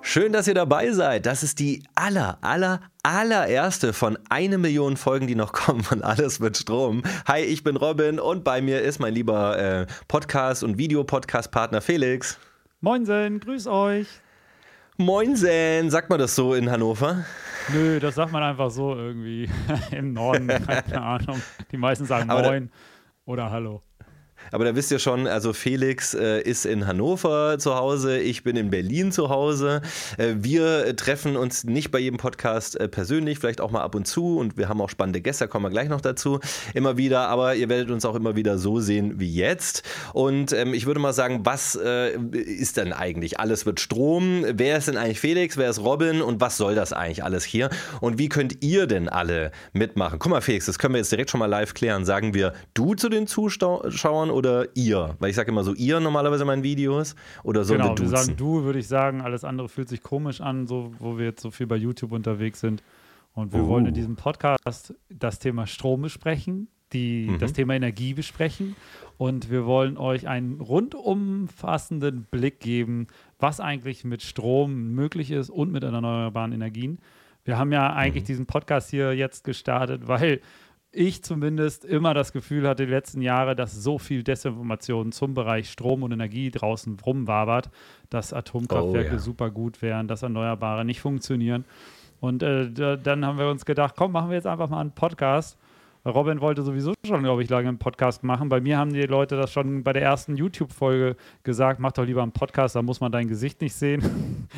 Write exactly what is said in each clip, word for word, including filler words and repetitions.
Schön, dass ihr dabei seid. Das ist die aller, aller, allererste von eine Million Folgen, die noch kommen von Alles mit Strom. Hi, ich bin Robin und bei mir ist mein lieber äh, Podcast- und Videopodcast-Partner Felix. Moinsen, grüß euch. Moinsen, sagt man das so in Hannover? Nö, das sagt man einfach so irgendwie im Norden, keine Ahnung. Die meisten sagen Aber Moin oder Hallo. Aber da wisst ihr schon, also Felix äh, ist in Hannover zu Hause, ich bin in Berlin zu Hause. Äh, wir treffen uns nicht bei jedem Podcast äh, persönlich, vielleicht auch mal ab und zu, und wir haben auch spannende Gäste, da kommen wir gleich noch dazu, immer wieder, aber ihr werdet uns auch immer wieder so sehen wie jetzt. Und ähm, ich würde mal sagen, was äh, ist denn eigentlich? Alles wird Strom. Wer ist denn eigentlich Felix, wer ist Robin und was soll das eigentlich alles hier? Und wie könnt ihr denn alle mitmachen? Guck mal Felix, das können wir jetzt direkt schon mal live klären. Sagen wir du zu den Zuschauern oder ihr? Weil ich sage immer so ihr normalerweise in meinen Videos. Oder sollen genau, wir duzen? wir sagen du, würde ich sagen. Alles andere fühlt sich komisch an, so, wo wir jetzt so viel bei YouTube unterwegs sind. Und wir Oh. wollen in diesem Podcast das Thema Strom besprechen, die, Mhm. das Thema Energie besprechen. Und wir wollen euch einen rundumfassenden Blick geben, was eigentlich mit Strom möglich ist und mit erneuerbaren Energien. Wir haben ja eigentlich Mhm. diesen Podcast hier jetzt gestartet, weil ich zumindest immer das Gefühl hatte, die letzten Jahre, dass so viel Desinformation zum Bereich Strom und Energie draußen rumwabert, dass Atomkraftwerke Oh, ja. super gut wären, dass Erneuerbare nicht funktionieren. Und äh, da, dann haben wir uns gedacht, komm, machen wir jetzt einfach mal einen Podcast. Robin wollte sowieso schon, glaube ich, lange einen Podcast machen. Bei mir haben die Leute das schon bei der ersten YouTube-Folge gesagt, mach doch lieber einen Podcast, da muss man dein Gesicht nicht sehen.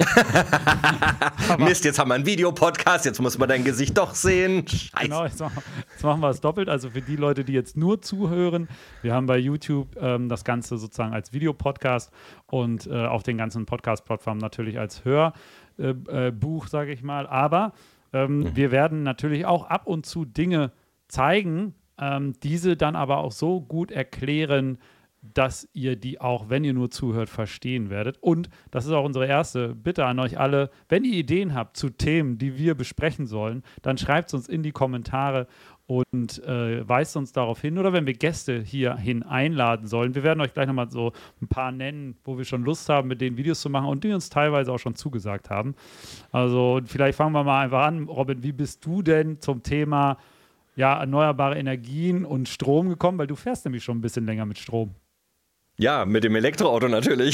Mist, jetzt haben wir einen Videopodcast, jetzt muss man dein Gesicht doch sehen. Scheiße. Genau, jetzt machen, jetzt machen wir es doppelt. Also für die Leute, die jetzt nur zuhören, wir haben bei YouTube ähm, das Ganze sozusagen als Videopodcast und äh, auf den ganzen Podcast-Plattformen natürlich als Hörbuch, äh, äh, Buch, sage ich mal. Aber ähm, Mhm. wir werden natürlich auch ab und zu Dinge zeigen, ähm, diese dann aber auch so gut erklären, dass ihr die auch, wenn ihr nur zuhört, verstehen werdet. Und das ist auch unsere erste Bitte an euch alle, wenn ihr Ideen habt zu Themen, die wir besprechen sollen, dann schreibt es uns in die Kommentare und äh, weist uns darauf hin. Oder wenn wir Gäste hierhin einladen sollen, wir werden euch gleich nochmal so ein paar nennen, wo wir schon Lust haben, mit denen Videos zu machen und die uns teilweise auch schon zugesagt haben. Also vielleicht fangen wir mal einfach an. Robin, wie bist du denn zum Thema ja, erneuerbare Energien und Strom gekommen? Weil du fährst nämlich schon ein bisschen länger mit Strom. Ja, mit dem Elektroauto natürlich.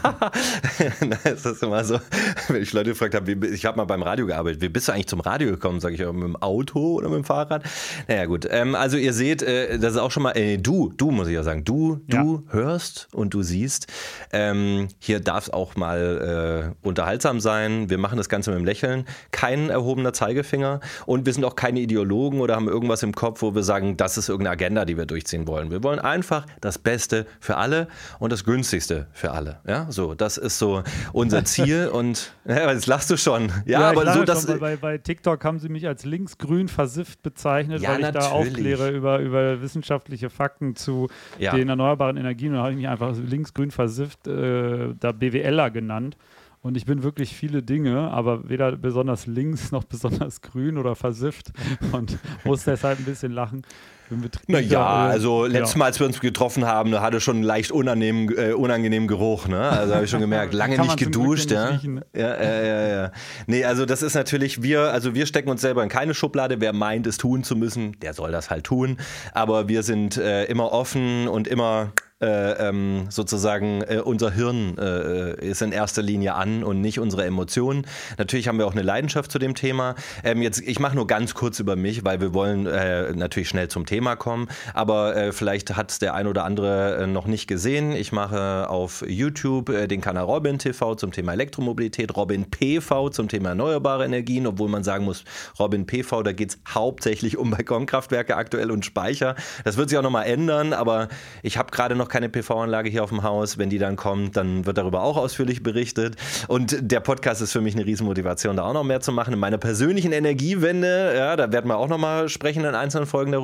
Das ist immer so, wenn ich Leute gefragt habe, wie, ich habe mal beim Radio gearbeitet, wie bist du eigentlich zum Radio gekommen? Sage ich, ja, mit dem Auto oder mit dem Fahrrad? Naja gut, ähm, also ihr seht, äh, das ist auch schon mal, äh, du, du muss ich ja sagen, du, du ja. hörst und du siehst. Ähm, hier darf es auch mal äh, unterhaltsam sein. Wir machen das Ganze mit dem Lächeln. Kein erhobener Zeigefinger und wir sind auch keine Ideologen oder haben irgendwas im Kopf, wo wir sagen, das ist irgendeine Agenda, die wir durchziehen wollen. Wir wollen einfach das Beste für alle und das Günstigste für alle. Ja, so, das ist so unser Ziel und ja, jetzt lachst du schon. Ja, ja aber so das. Schon, bei, bei TikTok haben sie mich als linksgrün versifft bezeichnet, ja, weil ich natürlich. da aufkläre über, über wissenschaftliche Fakten zu ja. den erneuerbaren Energien. Und da habe ich mich einfach linksgrün versifft, äh, da BWLer genannt. Und ich bin wirklich viele Dinge, aber weder besonders links noch besonders grün oder versifft und muss deshalb ein bisschen lachen. Naja, äh, also letztes ja. Mal, als wir uns getroffen haben, da hatte schon einen leicht unangenehmen, äh, unangenehmen Geruch, ne? Also habe ich schon gemerkt, lange Kann nicht man zum geduscht, Glück ja. nicht riechen. Ja, ja, ja, ja. Nee, also das ist natürlich, wir, also wir stecken uns selber in keine Schublade. Wer meint, es tun zu müssen, der soll das halt tun. Aber wir sind äh, immer offen und immer Äh, ähm, sozusagen äh, unser Hirn äh, ist in erster Linie an und nicht unsere Emotionen. Natürlich haben wir auch eine Leidenschaft zu dem Thema. Ähm, jetzt, ich mache nur ganz kurz über mich, weil wir wollen äh, natürlich schnell zum Thema kommen, aber äh, vielleicht hat es der ein oder andere äh, noch nicht gesehen. Ich mache auf YouTube äh, den Kanal Robin T V zum Thema Elektromobilität, Robin P V zum Thema erneuerbare Energien, obwohl man sagen muss, Robin P V, da geht es hauptsächlich um Balkonkraftwerke aktuell und Speicher. Das wird sich auch nochmal ändern, aber ich habe gerade noch keine P V-Anlage hier auf dem Haus. Wenn die dann kommt, dann wird darüber auch ausführlich berichtet. Und der Podcast ist für mich eine Riesenmotivation, da auch noch mehr zu machen. In meiner persönlichen Energiewende, ja, da werden wir auch noch mal sprechen in einzelnen Folgen darüber, wie,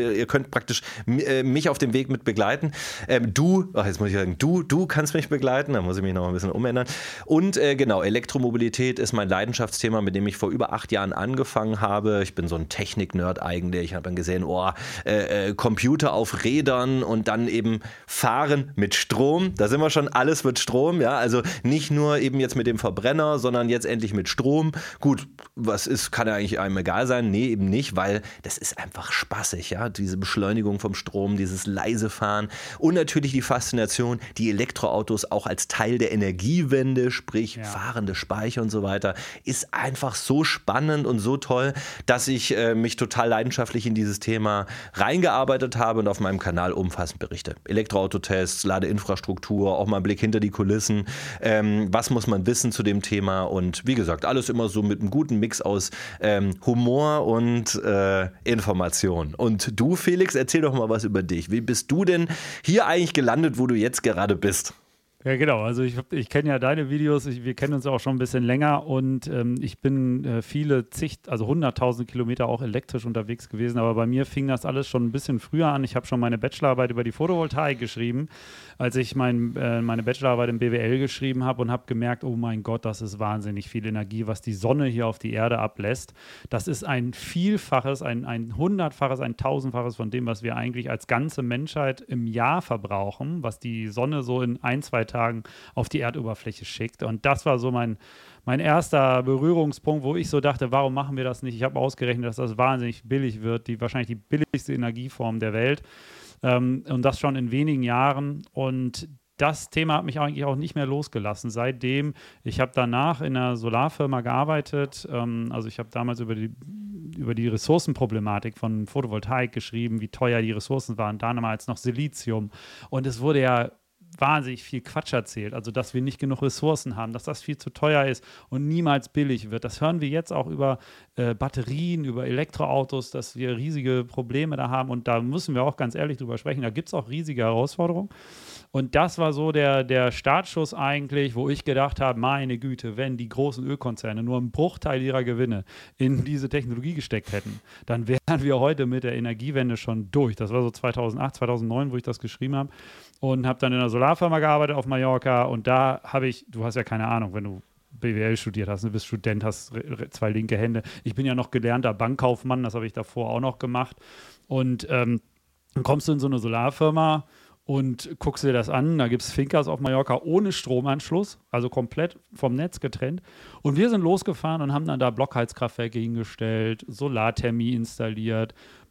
ihr, ihr könnt praktisch äh, mich auf dem Weg mit begleiten. Ähm, du, ach jetzt muss ich sagen, du, du kannst mich begleiten, da muss ich mich noch ein bisschen umändern. Und äh, genau, Elektromobilität ist mein Leidenschaftsthema, mit dem ich vor über acht Jahren angefangen habe. Ich bin so ein Technik-Nerd eigentlich. Ich habe dann gesehen, oh, äh, äh, Computer auf Rädern und dann eben fahren mit Strom. Da sind wir schon, alles wird Strom, ja. Also nicht nur eben jetzt mit dem Verbrenner, sondern jetzt endlich mit Strom. Gut, was ist, kann ja eigentlich einem egal sein. Nee, eben nicht, weil das ist einfach spaßig, ja. Diese Beschleunigung vom Strom, dieses leise Fahren und natürlich die Faszination, die Elektroautos auch als Teil der Energiewende, sprich ja. fahrende Speicher und so weiter, ist einfach so spannend und so toll, dass ich äh, mich total leidenschaftlich in dieses Thema reingearbeitet habe und auf meinem Kanal umfassend berichte. Elektroautotests, Ladeinfrastruktur, auch mal einen Blick hinter die Kulissen. Ähm, was muss man wissen zu dem Thema? Und wie gesagt, alles immer so mit einem guten Mix aus ähm, Humor und äh, Information. Und du, Felix, erzähl doch mal was über dich. Wie bist du denn hier eigentlich gelandet, wo du jetzt gerade bist? Ja, genau. Also ich, ich kenne ja deine Videos, ich, wir kennen uns auch schon ein bisschen länger und ähm, ich bin äh, viele zig, also hunderttausend Kilometer auch elektrisch unterwegs gewesen, aber bei mir fing das alles schon ein bisschen früher an. Ich habe schon meine Bachelorarbeit über die Photovoltaik geschrieben, als ich mein, äh, meine Bachelorarbeit im B W L geschrieben habe und habe gemerkt, oh mein Gott, das ist wahnsinnig viel Energie, was die Sonne hier auf die Erde ablässt. Das ist ein Vielfaches, ein, ein Hundertfaches, ein Tausendfaches von dem, was wir eigentlich als ganze Menschheit im Jahr verbrauchen, was die Sonne so in ein, zwei Tagen auf die Erdoberfläche schickt. Und das war so mein, mein erster Berührungspunkt, wo ich so dachte, warum machen wir das nicht? Ich habe ausgerechnet, dass das wahnsinnig billig wird, die wahrscheinlich die billigste Energieform der Welt. Ähm, und das schon in wenigen Jahren. Und das Thema hat mich eigentlich auch nicht mehr losgelassen. Seitdem, ich habe danach in einer Solarfirma gearbeitet. Ähm, also ich habe damals über die über die Ressourcenproblematik von Photovoltaik geschrieben, wie teuer die Ressourcen waren, damals noch Silizium. Und es wurde ja wahnsinnig viel Quatsch erzählt, also dass wir nicht genug Ressourcen haben, dass das viel zu teuer ist und niemals billig wird. Das hören wir jetzt auch über äh, Batterien, über Elektroautos, dass wir riesige Probleme da haben und da müssen wir auch ganz ehrlich drüber sprechen, da gibt es auch riesige Herausforderungen. Und das war so der, der Startschuss eigentlich, wo ich gedacht habe, meine Güte, wenn die großen Ölkonzerne nur einen Bruchteil ihrer Gewinne in diese Technologie gesteckt hätten, dann wären wir heute mit der Energiewende schon durch. Das war so zweitausendacht, zweitausendneun, wo ich das geschrieben habe und habe dann in einer Solarfirma gearbeitet auf Mallorca und da habe ich, du hast ja keine Ahnung, wenn du B W L studiert hast, du bist Student, hast zwei linke Hände. Ich bin ja noch gelernter Bankkaufmann, das habe ich davor auch noch gemacht und ähm, dann kommst du in so eine Solarfirma und guckst dir das an, da gibt es Fincas auf Mallorca ohne Stromanschluss, also komplett vom Netz getrennt. Und wir sind losgefahren und haben dann da Blockheizkraftwerke hingestellt, Solarthermie installiert,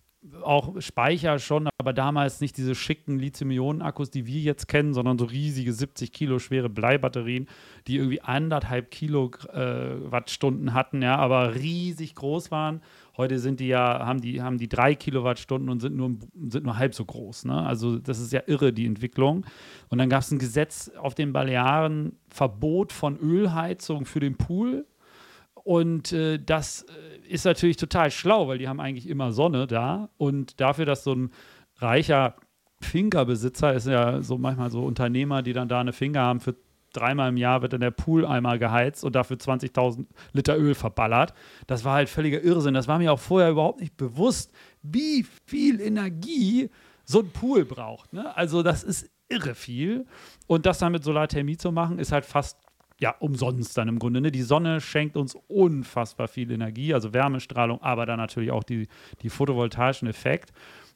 auch Speicher schon, aber damals nicht diese schicken Lithium-Ionen-Akkus, die wir jetzt kennen, sondern so riesige siebzig Kilo schwere Bleibatterien, die irgendwie anderthalb Kilowattstunden hatten, ja, aber riesig groß waren. Heute sind die ja, haben die, haben die drei Kilowattstunden und sind nur, sind nur halb so groß. Ne? Also das ist ja irre, die Entwicklung. Und dann gab es ein Gesetz auf den Balearen, Verbot von Ölheizung für den Pool. Und äh, das ist natürlich total schlau, weil die haben eigentlich immer Sonne da. Und dafür, dass so ein reicher Finca-Besitzer ist ja so manchmal so Unternehmer, die dann da eine Finca haben, für dreimal im Jahr wird dann der Pool einmal geheizt und dafür zwanzigtausend Liter Öl verballert. Das war halt völliger Irrsinn. Das war mir auch vorher überhaupt nicht bewusst, wie viel Energie so ein Pool braucht. Ne? Also das ist irre viel. Und das dann mit Solarthermie zu machen, ist halt fast ja, umsonst dann im Grunde. Ne? Die Sonne schenkt uns unfassbar viel Energie, also Wärmestrahlung, aber dann natürlich auch die, die photovoltaischen Effekt.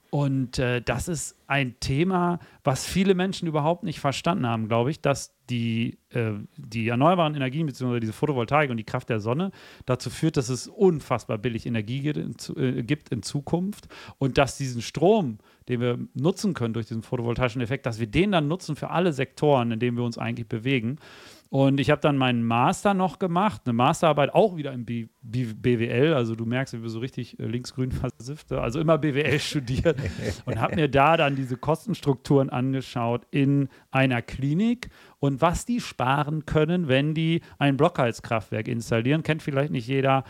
Und äh, das ist ein Thema, was viele Menschen überhaupt nicht verstanden haben, glaube ich, dass die, äh, die erneuerbaren Energien bzw. diese Photovoltaik und die Kraft der Sonne dazu führt, dass es unfassbar billig Energie gibt in, äh, gibt in Zukunft und dass diesen Strom, den wir nutzen können durch diesen photovoltaischen Effekt, dass wir den dann nutzen für alle Sektoren, in denen wir uns eigentlich bewegen. Und ich habe dann meinen Master noch gemacht, eine Masterarbeit auch wieder im B- B- B W L, also du merkst, ich bin so richtig äh, linksgrün versifft, also immer B W L studiert und habe mir da dann diese Kostenstrukturen angeschaut in einer Klinik und was die sparen können, wenn die ein Blockheizkraftwerk installieren. Kennt vielleicht nicht jeder.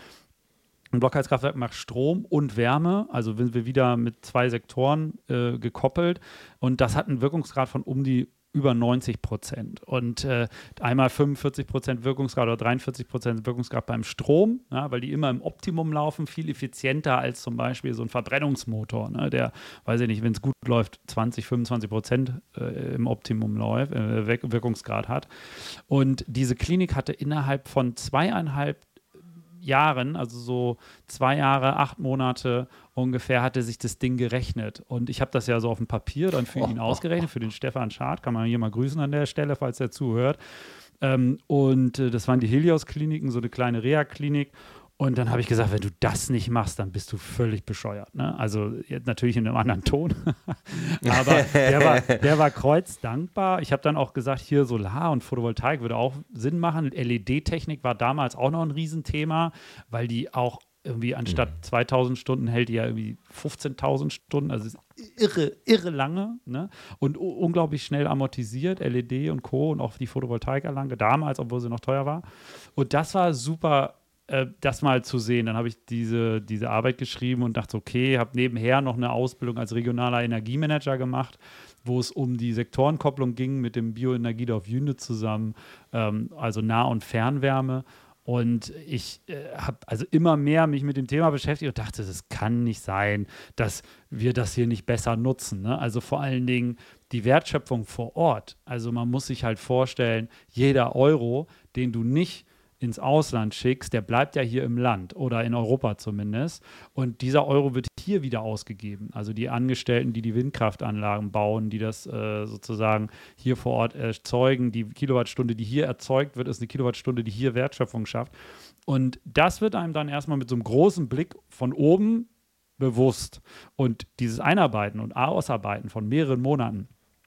Ein Blockheizkraftwerk macht Strom und Wärme, also sind wir wieder mit zwei Sektoren äh, gekoppelt und das hat einen Wirkungsgrad von um die über neunzig Prozent. Und äh, einmal fünfundvierzig Prozent Wirkungsgrad oder dreiundvierzig Prozent Wirkungsgrad beim Strom, ja, weil die immer im Optimum laufen, viel effizienter als zum Beispiel so ein Verbrennungsmotor, ne, der, weiß ich nicht, wenn es gut läuft, zwanzig, fünfundzwanzig Prozent äh, im Optimum läuft, äh, Wirkungsgrad hat. Und diese Klinik hatte innerhalb von zweieinhalb Jahren, also so zwei Jahre, acht Monate ungefähr, hatte sich das Ding gerechnet. Und ich habe das ja so auf dem Papier dann für ihn ausgerechnet, für den Stefan Schad, kann man hier mal grüßen an der Stelle, falls er zuhört. Ähm, und äh, das waren die Helios-Kliniken, so eine kleine Reha-Klinik. Und dann habe ich gesagt, wenn du das nicht machst, dann bist du völlig bescheuert. Ne? Also jetzt natürlich in einem anderen Ton. Aber der war, der war kreuzdankbar. Ich habe dann auch gesagt, hier Solar und Photovoltaik würde auch Sinn machen. L E D-Technik war damals auch noch ein Riesenthema, weil die auch irgendwie anstatt mhm. zweitausend Stunden hält die ja irgendwie fünfzehntausend Stunden. Also ist irre, irre lange, ne? Und unglaublich schnell amortisiert, L E D und Co. und auch die Photovoltaikanlage damals, obwohl sie noch teuer war. Und das war super, das mal zu sehen. Dann habe ich diese, diese Arbeit geschrieben und dachte, okay, habe nebenher noch eine Ausbildung als regionaler Energiemanager gemacht, wo es um die Sektorenkopplung ging mit dem Bioenergiedorf Jünde zusammen, ähm, also Nah- und Fernwärme. Und ich äh, habe also immer mehr mich mit dem Thema beschäftigt und dachte, das kann nicht sein, dass wir das hier nicht besser nutzen. Ne? Also vor allen Dingen die Wertschöpfung vor Ort. Also man muss sich halt vorstellen, jeder Euro, den du nicht ins Ausland schickst, der bleibt ja hier im Land oder in Europa zumindest. Und dieser Euro wird hier wieder ausgegeben. Also die Angestellten, die die Windkraftanlagen bauen, die das äh, sozusagen hier vor Ort erzeugen, die Kilowattstunde, die hier erzeugt wird, ist eine Kilowattstunde, die hier Wertschöpfung schafft. Und das wird einem dann erstmal mit so einem großen Blick von oben bewusst. Und dieses Einarbeiten und Ausarbeiten von mehreren Monaten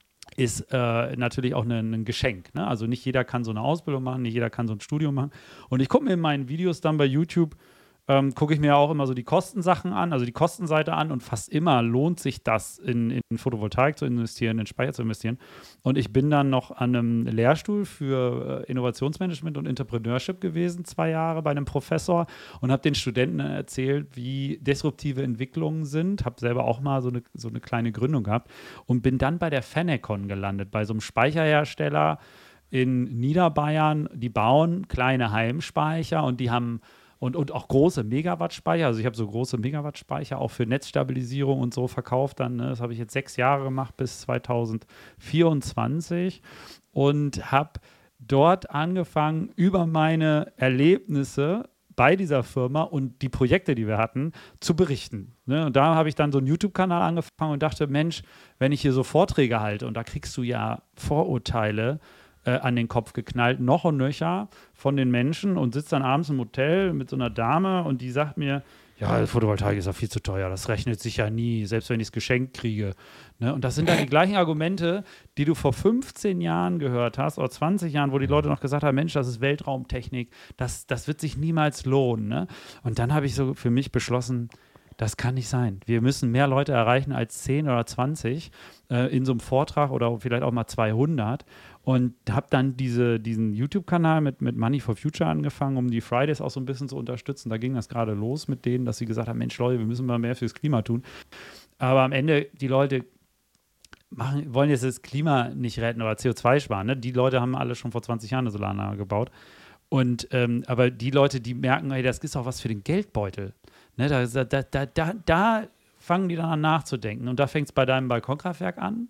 ist äh, natürlich auch ein, ein Geschenk. Ne? Also nicht jeder kann so eine Ausbildung machen, nicht jeder kann so ein Studium machen. Und ich gucke mir in meinen Videos dann bei YouTube, ähm, gucke ich mir auch immer so die Kostensachen an, also die Kostenseite an und fast immer lohnt sich das, in, in Photovoltaik zu investieren, in Speicher zu investieren. Und ich bin dann noch an einem Lehrstuhl für äh, Innovationsmanagement und Entrepreneurship gewesen, zwei Jahre bei einem Professor und habe den Studenten erzählt, wie disruptive Entwicklungen sind, habe selber auch mal so eine, so eine kleine Gründung gehabt und bin dann bei der Fenecon gelandet, bei so einem Speicherhersteller in Niederbayern. Die bauen kleine Heimspeicher und die haben Und, und auch große Megawatt-Speicher. Also ich habe so große Megawatt-Speicher auch für Netzstabilisierung und so verkauft dann. Ne? Das habe ich jetzt sechs Jahre gemacht bis zweitausendvierundzwanzig und habe dort angefangen, über meine Erlebnisse bei dieser Firma und die Projekte, die wir hatten, zu berichten. Ne? Und da habe ich dann so einen YouTube-Kanal angefangen und dachte, Mensch, wenn ich hier so Vorträge halte und da kriegst du ja Vorurteile Äh, an den Kopf geknallt, noch und nöcher von den Menschen und sitzt dann abends im Hotel mit so einer Dame und die sagt mir, ja, Photovoltaik ist ja viel zu teuer, das rechnet sich ja nie, selbst wenn ich es geschenkt kriege. Ne? Und das sind dann die gleichen Argumente, die du vor fünfzehn Jahren gehört hast oder zwanzig Jahren, wo die Leute noch gesagt haben, Mensch, das ist Weltraumtechnik, das, das wird sich niemals lohnen. Ne? Und dann habe ich so für mich beschlossen, das kann nicht sein. Wir müssen mehr Leute erreichen als zehn oder zwanzig äh, in so einem Vortrag oder vielleicht auch mal zweihundert. Und habe dann diese, diesen YouTube-Kanal mit, mit Money for Future angefangen, um die Fridays auch so ein bisschen zu unterstützen. Da ging das gerade los mit denen, dass sie gesagt haben, Mensch Leute, wir müssen mal mehr fürs Klima tun. Aber am Ende, die Leute machen, wollen jetzt das Klima nicht retten oder C O zwei sparen. Ne? Die Leute haben alle schon vor zwanzig Jahren eine Solaranlage gebaut. Und, ähm, aber die Leute, die merken, hey, das ist auch was für den Geldbeutel. Ne? Da, da, da, da, da fangen die dann an nachzudenken. Und da fängt es bei deinem Balkonkraftwerk an.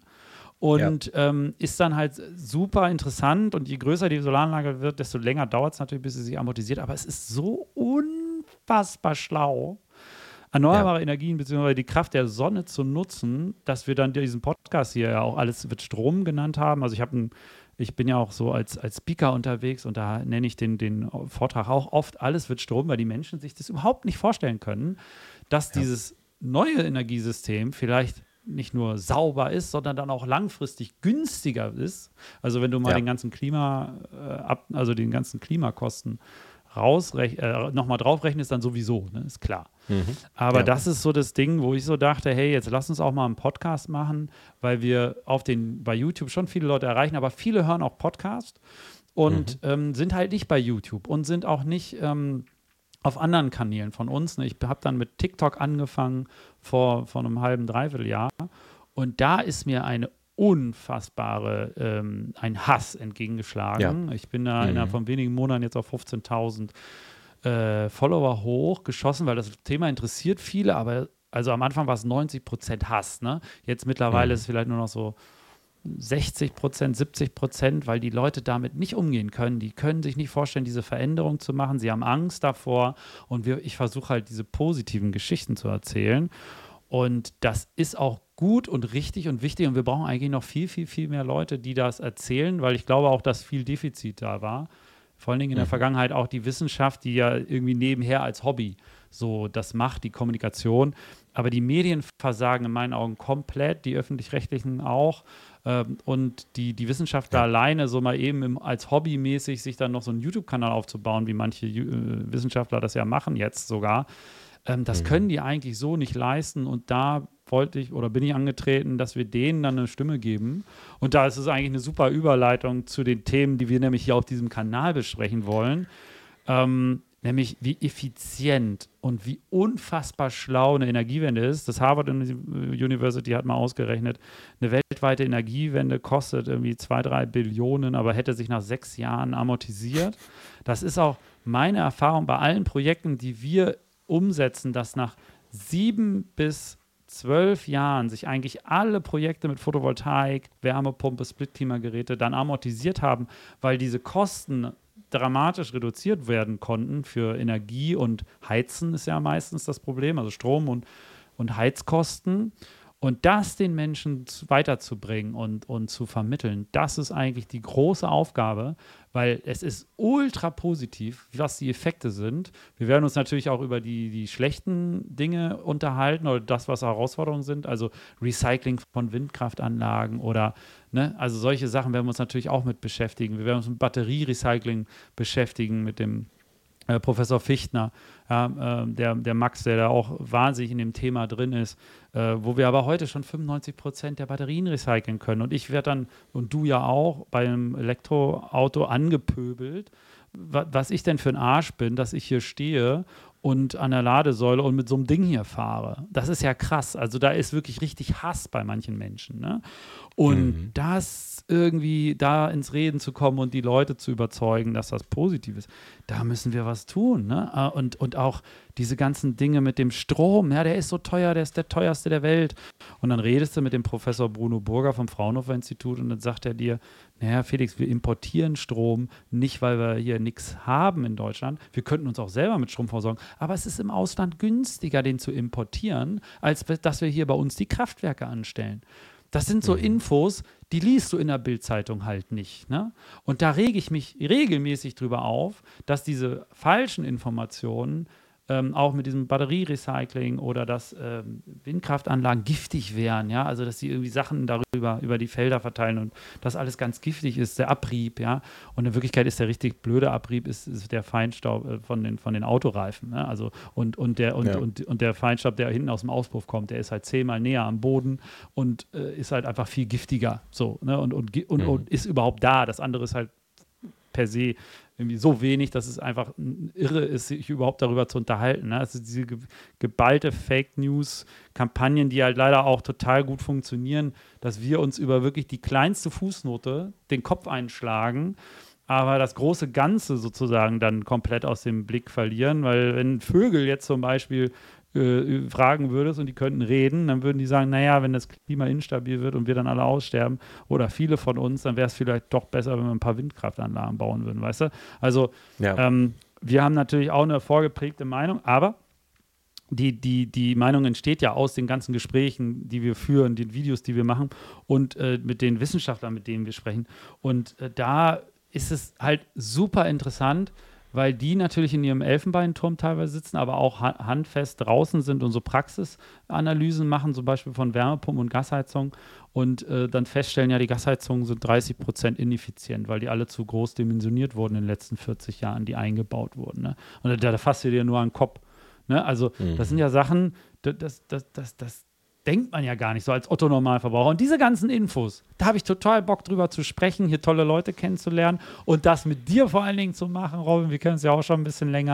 Und ja. ähm, ist dann halt super interessant und je größer die Solaranlage wird, desto länger dauert es natürlich, bis sie sich amortisiert. Aber es ist so unfassbar schlau, erneuerbare ja. Energien bzw. die Kraft der Sonne zu nutzen, dass wir dann diesen Podcast hier ja auch alles wird Strom genannt haben. Also ich habe ich bin ja auch so als, als Speaker unterwegs und da nenne ich den, den Vortrag auch oft alles wird Strom, weil die Menschen sich das überhaupt nicht vorstellen können, dass ja. dieses neue Energiesystem vielleicht nicht nur sauber ist, sondern dann auch langfristig günstiger ist. Also wenn du mal ja. den ganzen Klima, äh, ab, also den ganzen Klimakosten rausrech- äh, nochmal draufrechnest, dann sowieso, ne? Ist klar. Mhm. Aber ja. das ist so das Ding, wo ich so dachte, hey, jetzt lass uns auch mal einen Podcast machen, weil wir auf den, bei YouTube schon viele Leute erreichen, aber viele hören auch Podcast und mhm. ähm, sind halt nicht bei YouTube und sind auch nicht ähm, auf anderen Kanälen von uns. Ne? Ich habe dann mit TikTok angefangen vor, vor einem halben, dreiviertel Jahr. Und da ist mir eine unfassbare, ähm, ein Hass entgegengeschlagen. Ja. Ich bin da mhm. innerhalb von wenigen Monaten jetzt auf fünfzehntausend äh, Follower hochgeschossen, weil das Thema interessiert viele, aber also am Anfang war es neunzig Prozent Hass, ne? Jetzt mittlerweile mhm. ist es vielleicht nur noch so sechzig Prozent, siebzig Prozent, weil die Leute damit nicht umgehen können. Die können sich nicht vorstellen, diese Veränderung zu machen. Sie haben Angst davor und wir, ich versuche halt diese positiven Geschichten zu erzählen. Und das ist auch gut und richtig und wichtig und wir brauchen eigentlich noch viel, viel, viel mehr Leute, die das erzählen, weil ich glaube auch, dass viel Defizit da war. Vor allen Dingen in der mhm. Vergangenheit auch die Wissenschaft, die ja irgendwie nebenher als Hobby so das macht, die Kommunikation. Aber die Medien versagen in meinen Augen komplett, die Öffentlich-Rechtlichen auch. Ähm, und die, die Wissenschaftler ja. alleine so mal eben im, als hobbymäßig sich dann noch so einen YouTube-Kanal aufzubauen, wie manche äh, Wissenschaftler das ja machen jetzt sogar, ähm, das mhm. können die eigentlich so nicht leisten. Und da wollte ich oder bin ich angetreten, dass wir denen dann eine Stimme geben. Und da ist es eigentlich eine super Überleitung zu den Themen, die wir nämlich hier auf diesem Kanal besprechen wollen. Ähm, nämlich wie effizient und wie unfassbar schlau eine Energiewende ist. Das Harvard University hat mal ausgerechnet, eine weltweite Energiewende kostet irgendwie zwei, drei Billionen, aber hätte sich nach sechs Jahren amortisiert. Das ist auch meine Erfahrung bei allen Projekten, die wir umsetzen, dass nach sieben bis zwölf Jahren sich eigentlich alle Projekte mit Photovoltaik, Wärmepumpe, Splitklimageräte dann amortisiert haben, weil diese Kosten dramatisch reduziert werden konnten für Energie und Heizen ist ja meistens das Problem, also Strom und, und Heizkosten. Und das den Menschen weiterzubringen und, und zu vermitteln, das ist eigentlich die große Aufgabe, weil es ist ultra positiv, was die Effekte sind. Wir werden uns natürlich auch über die, die schlechten Dinge unterhalten oder das, was Herausforderungen sind, also Recycling von Windkraftanlagen oder, ne, also solche Sachen werden wir uns natürlich auch mit beschäftigen. Wir werden uns mit Batterierecycling beschäftigen, mit dem Äh, Professor Fichtner, ja, äh, der, der Max, der da auch wahnsinnig in dem Thema drin ist, äh, wo wir aber heute schon fünfundneunzig Prozent der Batterien recyceln können. Und ich werde dann, und du ja auch, bei einem Elektroauto angepöbelt, wa- was ich denn für ein Arsch bin, dass ich hier stehe und an der Ladesäule und mit so einem Ding hier fahre. Das ist ja krass. Also da ist wirklich richtig Hass bei manchen Menschen. Ne? Und mhm. das irgendwie da ins Reden zu kommen und die Leute zu überzeugen, dass das positiv ist, da müssen wir was tun. Ne? Und, und auch diese ganzen Dinge mit dem Strom, ja, der ist so teuer, der ist der teuerste der Welt. Und dann redest du mit dem Professor Bruno Burger vom Fraunhofer-Institut und dann sagt er dir, naja, Felix, wir importieren Strom, nicht weil wir hier nichts haben in Deutschland. Wir könnten uns auch selber mit Strom versorgen, aber es ist im Ausland günstiger, den zu importieren, als dass wir hier bei uns die Kraftwerke anstellen. Das sind so Infos, die liest du in der Bild-Zeitung halt nicht. Ne? Und da rege ich mich regelmäßig drüber auf, dass diese falschen Informationen ähm, auch mit diesem Batterierecycling oder dass ähm, Windkraftanlagen giftig wären, ja, also dass sie irgendwie Sachen darüber über die Felder verteilen und das alles ganz giftig ist, der Abrieb, ja. Und in Wirklichkeit ist der richtig blöde Abrieb, ist, ist der Feinstaub äh, von den, von den Autoreifen, ne? Also und, und, der, und, ja. und, und der Feinstaub, der hinten aus dem Auspuff kommt, der ist halt zehnmal näher am Boden und äh, ist halt einfach viel giftiger. So, ne? Und, und, und, mhm. und ist überhaupt da. Das andere ist halt per se irgendwie so wenig, dass es einfach irre ist, sich überhaupt darüber zu unterhalten. Ne? Also diese ge- geballte Fake-News-Kampagnen, die halt leider auch total gut funktionieren, dass wir uns über wirklich die kleinste Fußnote den Kopf einschlagen, aber das große Ganze sozusagen dann komplett aus dem Blick verlieren, weil wenn Vögel jetzt zum Beispiel äh, fragen würdest und die könnten reden, dann würden die sagen, naja, wenn das Klima instabil wird und wir dann alle aussterben oder viele von uns, dann wäre es vielleicht doch besser, wenn wir ein paar Windkraftanlagen bauen würden, weißt du? Also ja. ähm, wir haben natürlich auch eine vorgeprägte Meinung, aber die, die, die Meinung entsteht ja aus den ganzen Gesprächen, die wir führen, den Videos, die wir machen und äh, mit den Wissenschaftlern, mit denen wir sprechen. Und äh, da ist es halt super interessant, weil die natürlich in ihrem Elfenbeinturm teilweise sitzen, aber auch ha- handfest draußen sind und so Praxisanalysen machen, zum Beispiel von Wärmepumpen und Gasheizung und äh, dann feststellen, ja, die Gasheizungen sind dreißig Prozent ineffizient, weil die alle zu groß dimensioniert wurden in den letzten vierzig Jahren, die eingebaut wurden. Ne? Und da, da fasst du dir nur an den Kopf. Ne? Also mhm. das sind ja Sachen, das, das, das, das, das denkt man ja gar nicht so als Otto-Normalverbraucher. Und diese ganzen Infos, da habe ich total Bock drüber zu sprechen, hier tolle Leute kennenzulernen und das mit dir vor allen Dingen zu machen, Robin. Wir kennen uns ja auch schon ein bisschen länger.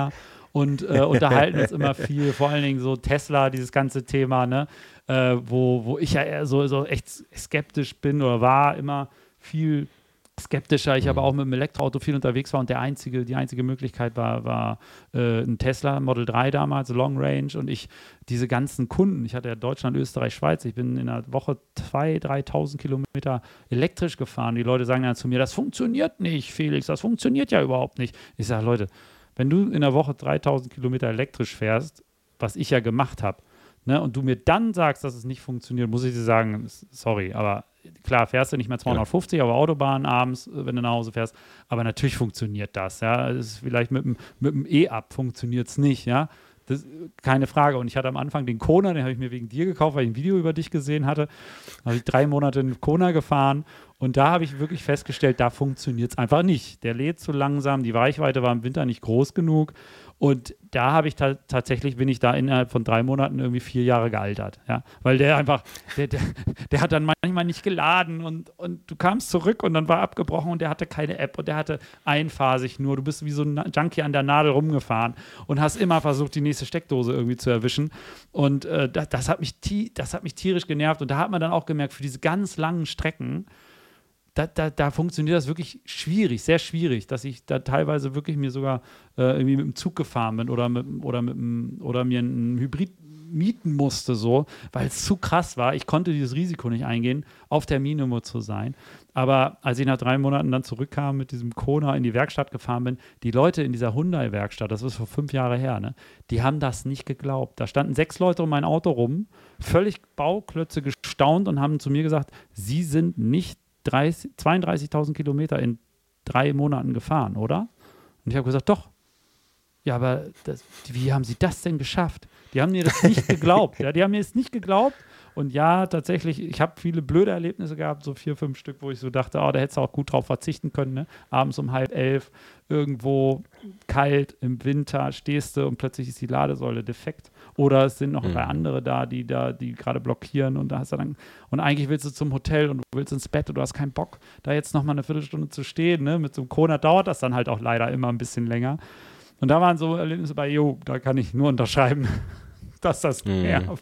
und äh, unterhalten uns immer viel, vor allen Dingen so Tesla, dieses ganze Thema, ne? Äh, wo, wo ich ja eher so, so echt skeptisch bin oder war immer viel skeptischer. Ich aber auch mit dem Elektroauto viel unterwegs war und der einzige, die einzige Möglichkeit war, war äh, ein Tesla Model drei damals, Long Range, und ich diese ganzen Kunden, ich hatte ja Deutschland, Österreich, Schweiz, ich bin in einer Woche zweitausend, dreitausend Kilometer elektrisch gefahren. Die Leute sagen dann zu mir, das funktioniert nicht, Felix, das funktioniert ja überhaupt nicht. Ich sage, Leute, wenn du in der Woche dreitausend Kilometer elektrisch fährst, was ich ja gemacht habe, ne, und du mir dann sagst, dass es nicht funktioniert, muss ich dir sagen, sorry, aber klar, fährst du nicht mehr zweihundertfünfzig, ja. aber Autobahn abends, wenn du nach Hause fährst. Aber natürlich funktioniert das, ja. Das ist vielleicht mit dem, mit dem E-Up funktioniert es nicht, ja. Das, keine Frage. Und ich hatte am Anfang den Kona, den habe ich mir wegen dir gekauft, weil ich ein Video über dich gesehen hatte. Da habe ich drei Monate in Kona gefahren und da habe ich wirklich festgestellt, da funktioniert es einfach nicht. Der lädt zu langsam, die Reichweite war im Winter nicht groß genug. Und da habe ich ta- tatsächlich, bin ich da innerhalb von drei Monaten irgendwie vier Jahre gealtert, ja, weil der einfach, der, der, der hat dann manchmal nicht geladen und, und du kamst zurück und dann war abgebrochen und der hatte keine App und der hatte einphasig nur, du bist wie so ein Junkie an der Nadel rumgefahren und hast immer versucht, die nächste Steckdose irgendwie zu erwischen und äh, das, das, hat mich, das hat mich tierisch genervt und da hat man dann auch gemerkt, für diese ganz langen Strecken, Da, da, da funktioniert das wirklich schwierig, sehr schwierig, dass ich da teilweise wirklich mir sogar äh, irgendwie mit dem Zug gefahren bin oder, mit, oder, mit dem, oder mir einen Hybrid mieten musste, so, weil es zu krass war. Ich konnte dieses Risiko nicht eingehen, auf Termin zu sein. Aber als ich nach drei Monaten dann zurückkam, mit diesem Kona in die Werkstatt gefahren bin, die Leute in dieser Hyundai-Werkstatt, das ist vor fünf Jahre her, ne, die haben das nicht geglaubt. Da standen sechs Leute um mein Auto rum, völlig Bauklötze gestaunt und haben zu mir gesagt, sie sind nicht zweiunddreißigtausend Kilometer in drei Monaten gefahren, oder? Und ich habe gesagt, doch. Ja, aber das, wie haben sie das denn geschafft? Die haben mir das nicht geglaubt. Ja, die haben mir das nicht geglaubt. Und ja, tatsächlich, ich habe viele blöde Erlebnisse gehabt, so vier, fünf Stück, wo ich so dachte, oh, da hättest du auch gut drauf verzichten können. Ne? Abends um halb elf, irgendwo kalt, im Winter stehst du und plötzlich ist die Ladesäule defekt. Oder es sind noch mhm. drei andere da, die da, die gerade blockieren und da hast du dann, und eigentlich willst du zum Hotel und du willst ins Bett und du hast keinen Bock, da jetzt noch mal eine Viertelstunde zu stehen. Ne? Mit so einem Kona dauert das dann halt auch leider immer ein bisschen länger. Und da waren so Erlebnisse bei, jo, da kann ich nur unterschreiben, dass das mhm. nervt.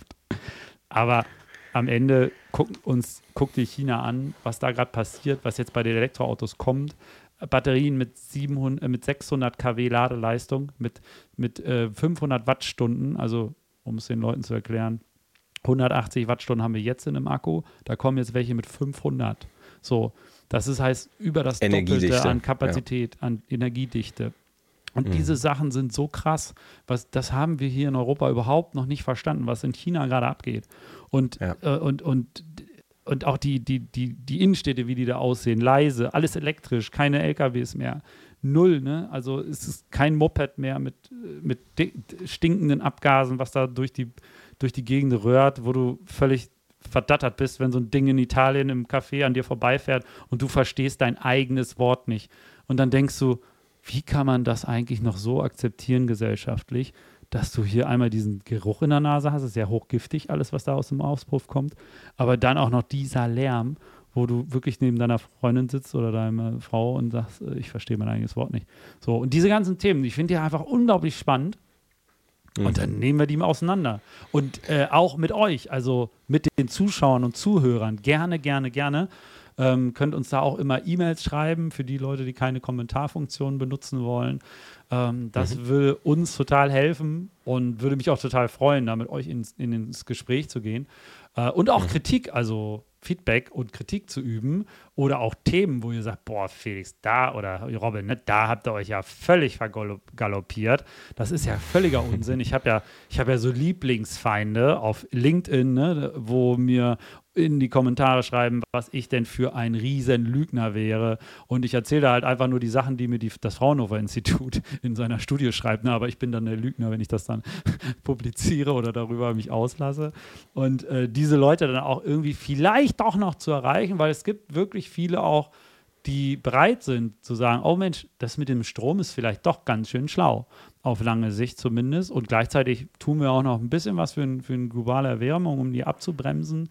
Aber am Ende guckt uns, guckt die China an, was da gerade passiert, was jetzt bei den Elektroautos kommt. Batterien mit, siebenhundert, äh, mit sechshundert Kilowatt Ladeleistung, mit, mit äh, fünfhundert Wattstunden, also um es den Leuten zu erklären, hundertachtzig Wattstunden haben wir jetzt in einem Akku, da kommen jetzt welche mit fünfhundert. So, das ist heißt über das Doppelte an Kapazität, ja. an Energiedichte. Und mhm. diese Sachen sind so krass, was, das haben wir hier in Europa überhaupt noch nicht verstanden, was in China gerade abgeht. Und, ja. äh, und, und, und auch die, die, die, die Innenstädte, wie die da aussehen, leise, alles elektrisch, keine L K Ws mehr. Null, ne? Also es ist kein Moped mehr mit, mit stinkenden Abgasen, was da durch die, durch die Gegend röhrt, wo du völlig verdattert bist, wenn so ein Ding in Italien im Café an dir vorbeifährt und du verstehst dein eigenes Wort nicht. Und dann denkst du, wie kann man das eigentlich noch so akzeptieren gesellschaftlich, dass du hier einmal diesen Geruch in der Nase hast, das ist ja hochgiftig, alles, was da aus dem Auspuff kommt, aber dann auch noch dieser Lärm, wo du wirklich neben deiner Freundin sitzt oder deiner Frau und sagst, ich verstehe mein eigenes Wort nicht. So, und diese ganzen Themen, ich finde die einfach unglaublich spannend. Mhm. Und dann nehmen wir die mal auseinander. Und äh, auch mit euch, also mit den Zuschauern und Zuhörern, gerne, gerne, gerne. Ähm, könnt uns da auch immer E-Mails schreiben für die Leute, die keine Kommentarfunktion benutzen wollen. Ähm, das mhm. würde uns total helfen und würde mich auch total freuen, da mit euch ins, in, ins Gespräch zu gehen. Äh, und auch mhm. Kritik, also Feedback und Kritik zu üben oder auch Themen, wo ihr sagt, boah, Felix, da oder Robin, ne, da habt ihr euch ja völlig vergaloppiert. Das ist ja völliger Unsinn. Ich habe ja, ich habe ja so Lieblingsfeinde auf LinkedIn, ne, wo mir in die Kommentare schreiben, was ich denn für ein riesen Lügner wäre. Und ich erzähle halt einfach nur die Sachen, die mir die, das Fraunhofer-Institut in seiner Studie schreibt. Ne? Aber ich bin dann der Lügner, wenn ich das dann publiziere oder darüber mich auslasse. Und äh, diese Leute dann auch irgendwie vielleicht auch noch zu erreichen, weil es gibt wirklich viele auch, die bereit sind zu sagen, oh Mensch, das mit dem Strom ist vielleicht doch ganz schön schlau. Auf lange Sicht zumindest. Und gleichzeitig tun wir auch noch ein bisschen was für, für eine globale Erwärmung, um die abzubremsen.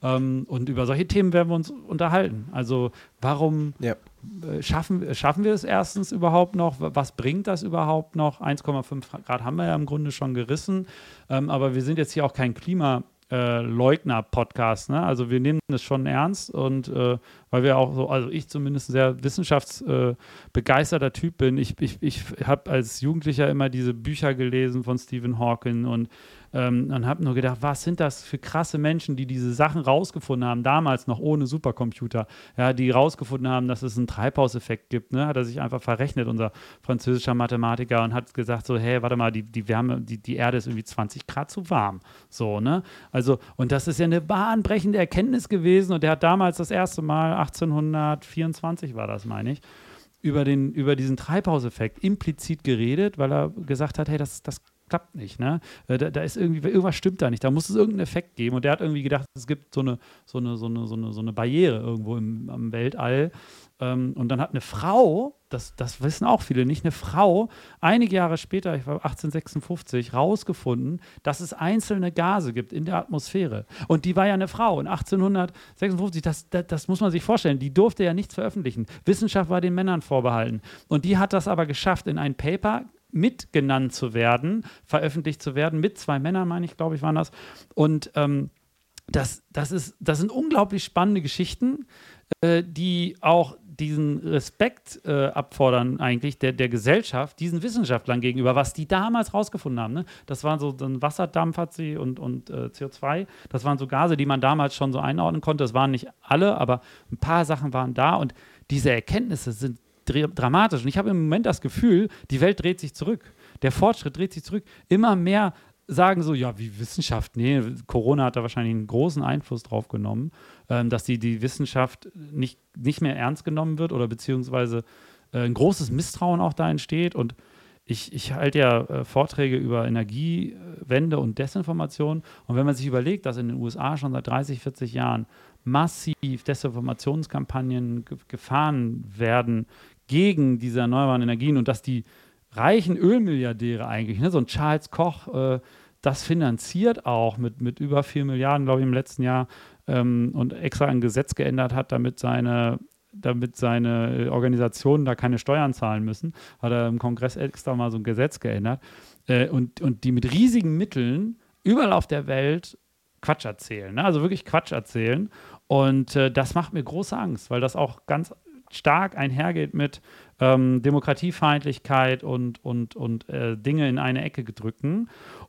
Ähm, und über solche Themen werden wir uns unterhalten. Also warum ja. äh, schaffen, schaffen wir es erstens überhaupt noch? Was bringt das überhaupt noch? eins Komma fünf Grad haben wir ja im Grunde schon gerissen. Ähm, aber wir sind jetzt hier auch kein Klima- Äh, Leugner-Podcast, ne? Also wir nehmen das schon ernst und äh, weil wir auch so, also ich zumindest ein sehr wissenschaftsbegeisterter äh, Typ bin. Ich, ich, ich habe als Jugendlicher immer diese Bücher gelesen von Stephen Hawking und ähm, und habe nur gedacht, was sind das für krasse Menschen, die diese Sachen rausgefunden haben, damals noch ohne Supercomputer, ja, die rausgefunden haben, dass es einen Treibhauseffekt gibt, ne? Hat er sich einfach verrechnet, unser französischer Mathematiker, und hat gesagt so, hey, warte mal, die, die Wärme, die, die Erde ist irgendwie zwanzig Grad zu warm, so, ne? Also, und das ist ja eine bahnbrechende Erkenntnis gewesen und der hat damals das erste Mal, achtzehnhundertvierundzwanzig war das, meine ich, über, den, über diesen Treibhauseffekt implizit geredet, weil er gesagt hat, hey, das, das klappt nicht, ne? Da, da ist irgendwie, irgendwas stimmt da nicht, da muss es irgendeinen Effekt geben und der hat irgendwie gedacht, es gibt so eine, so eine, so eine, so eine, so eine Barriere irgendwo im, im Weltall. Ähm, und dann hat eine Frau, das, das wissen auch viele nicht, eine Frau einige Jahre später, ich war achtzehnhundertsechsundfünfzig, rausgefunden, dass es einzelne Gase gibt in der Atmosphäre. Und die war ja eine Frau. Und achtzehnhundertsechsundfünfzig, das, das, das muss man sich vorstellen, die durfte ja nichts veröffentlichen. Wissenschaft war den Männern vorbehalten. Und die hat das aber geschafft, in ein Paper mitgenannt zu werden, veröffentlicht zu werden, mit zwei Männern, meine ich, glaube ich, waren das. Und ähm, das, das, ist, das sind unglaublich spannende Geschichten, äh, die auch diesen Respekt äh, abfordern eigentlich der, der Gesellschaft, diesen Wissenschaftlern gegenüber, was die damals rausgefunden haben. Ne? Das waren so, dann Wasserdampf hat sie und, und äh, C O zwei, das waren so Gase, die man damals schon so einordnen konnte. Das waren nicht alle, aber ein paar Sachen waren da und diese Erkenntnisse sind dramatisch. Und ich habe im Moment das Gefühl, die Welt dreht sich zurück. Der Fortschritt dreht sich zurück. Immer mehr sagen so, ja, wie Wissenschaft? Nee, Corona hat da wahrscheinlich einen großen Einfluss drauf genommen, ähm, dass die, die Wissenschaft nicht, nicht mehr ernst genommen wird oder beziehungsweise äh, ein großes Misstrauen auch da entsteht. Und ich, ich halte ja äh, Vorträge über Energiewende und Desinformation. Und wenn man sich überlegt, dass in den U S A schon seit dreißig, vierzig Jahren massiv Desinformationskampagnen ge- gefahren werden gegen diese erneuerbaren Energien und dass die reichen Ölmilliardäre eigentlich, ne, so ein Charles Koch, äh, das finanziert auch mit, mit über vier Milliarden, glaube ich, im letzten Jahr ähm, und extra ein Gesetz geändert hat, damit seine, damit seine Organisationen da keine Steuern zahlen müssen, hat er im Kongress extra mal so ein Gesetz geändert äh, und, und die mit riesigen Mitteln überall auf der Welt Quatsch erzählen, ne? Also wirklich Quatsch erzählen und äh, das macht mir große Angst, weil das auch ganz stark einhergeht mit ähm, Demokratiefeindlichkeit und, und, und äh, Dinge in eine Ecke gedrücken.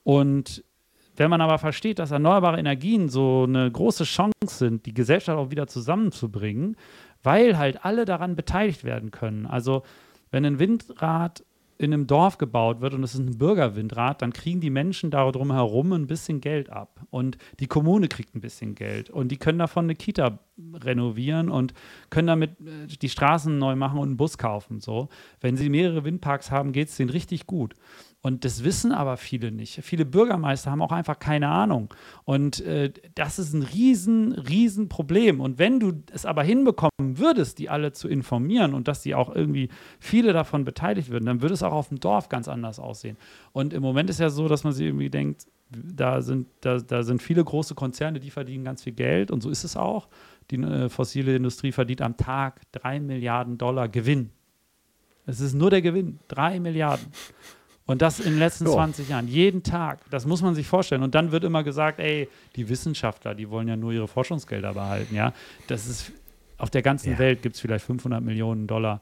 Und wenn man aber versteht, dass erneuerbare Energien so eine große Chance sind, die Gesellschaft auch wieder zusammenzubringen, weil halt alle daran beteiligt werden können. Also wenn ein Windrad in einem Dorf gebaut wird und es ist ein Bürgerwindrad, dann kriegen die Menschen darum herum ein bisschen Geld ab und die Kommune kriegt ein bisschen Geld und die können davon eine Kita renovieren und können damit die Straßen neu machen und einen Bus kaufen. So. Wenn sie mehrere Windparks haben, geht es denen richtig gut. Und das wissen aber viele nicht. Viele Bürgermeister haben auch einfach keine Ahnung. Und äh, das ist ein riesen, riesen Problem. Und wenn du es aber hinbekommen würdest, die alle zu informieren und dass die auch irgendwie viele davon beteiligt würden, dann würde es auch auf dem Dorf ganz anders aussehen. Und im Moment ist ja so, dass man sich irgendwie denkt, da sind, da, da sind viele große Konzerne, die verdienen ganz viel Geld. Und so ist es auch. Die äh, fossile Industrie verdient am Tag drei Milliarden Dollar Gewinn. Es ist nur der Gewinn. Drei Milliarden. Und das in den letzten jo. zwanzig Jahren, jeden Tag, das muss man sich vorstellen. Und dann wird immer gesagt, ey, die Wissenschaftler, die wollen ja nur ihre Forschungsgelder behalten, ja. Das ist, auf der ganzen ja. Welt gibt es vielleicht fünfhundert Millionen Dollar,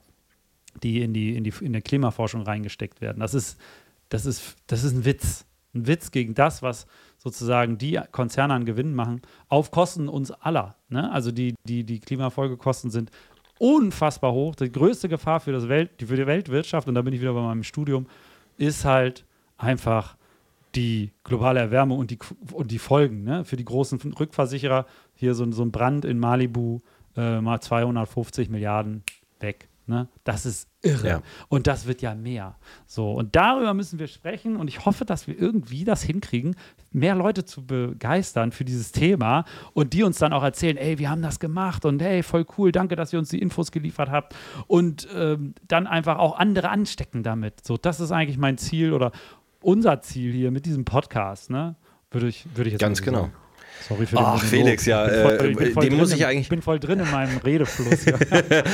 die in die, in die in die Klimaforschung reingesteckt werden. Das ist, das ist, das ist ein Witz. Ein Witz gegen das, was sozusagen die Konzerne an Gewinn machen, auf Kosten uns aller, ne? Also die, die, die Klimafolgekosten sind unfassbar hoch. Die größte Gefahr für, das Welt, für die Weltwirtschaft, und da bin ich wieder bei meinem Studium, ist halt einfach die globale Erwärmung und die, und die Folgen, ne? Für die großen Rückversicherer, hier so, so ein Brand in Malibu, äh, mal zweihundertfünfzig Milliarden weg. Ne? Das ist irre. Ja. Und das wird ja mehr. So, und darüber müssen wir sprechen und ich hoffe, dass wir irgendwie das hinkriegen, mehr Leute zu begeistern für dieses Thema und die uns dann auch erzählen, ey, wir haben das gemacht und hey, voll cool, danke, dass ihr uns die Infos geliefert habt und ähm, dann einfach auch andere anstecken damit. So, das ist eigentlich mein Ziel oder unser Ziel hier mit diesem Podcast, ne? Würde ich, würde ich jetzt ganz genau. sagen. Sorry für den Ach, Felix, ja, voll, äh, dem muss ich im, eigentlich... Ich bin voll drin in meinem Redefluss. Ja.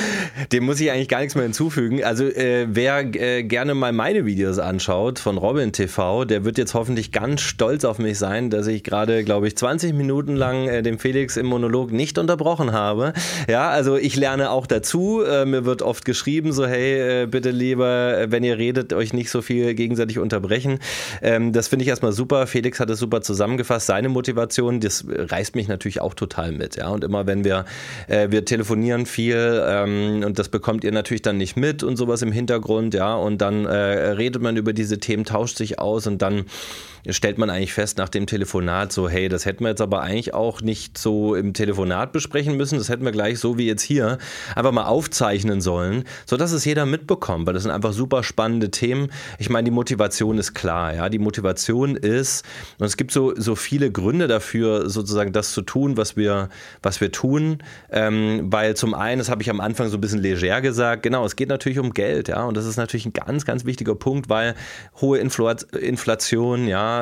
Dem muss ich eigentlich gar nichts mehr hinzufügen. Also äh, wer äh, gerne mal meine Videos anschaut von Robin T V, der wird jetzt hoffentlich ganz stolz auf mich sein, dass ich gerade, glaube ich, zwanzig Minuten lang äh, den Felix im Monolog nicht unterbrochen habe. Ja, also ich lerne auch dazu. Äh, mir wird oft geschrieben, so hey, äh, bitte lieber, wenn ihr redet, euch nicht so viel gegenseitig unterbrechen. Ähm, das finde ich erstmal super. Felix hat es super zusammengefasst. Seine Motivation, das reißt mich natürlich auch total mit. Ja? Und immer wenn wir, äh, wir telefonieren viel ähm, und das bekommt ihr natürlich dann nicht mit und sowas im Hintergrund, ja, und dann äh, redet man über diese Themen, tauscht sich aus und dann stellt man eigentlich fest nach dem Telefonat so, hey, das hätten wir jetzt aber eigentlich auch nicht so im Telefonat besprechen müssen, das hätten wir gleich so wie jetzt hier einfach mal aufzeichnen sollen, sodass es jeder mitbekommt, weil das sind einfach super spannende Themen. Ich meine, die Motivation ist klar, ja, die Motivation ist, und es gibt so, so viele Gründe dafür, sozusagen das zu tun, was wir, was wir tun, ähm, weil zum einen, das habe ich am Anfang so ein bisschen leger gesagt, genau, es geht natürlich um Geld, ja, und das ist natürlich ein ganz, ganz wichtiger Punkt, weil hohe Infl- Inflation, ja,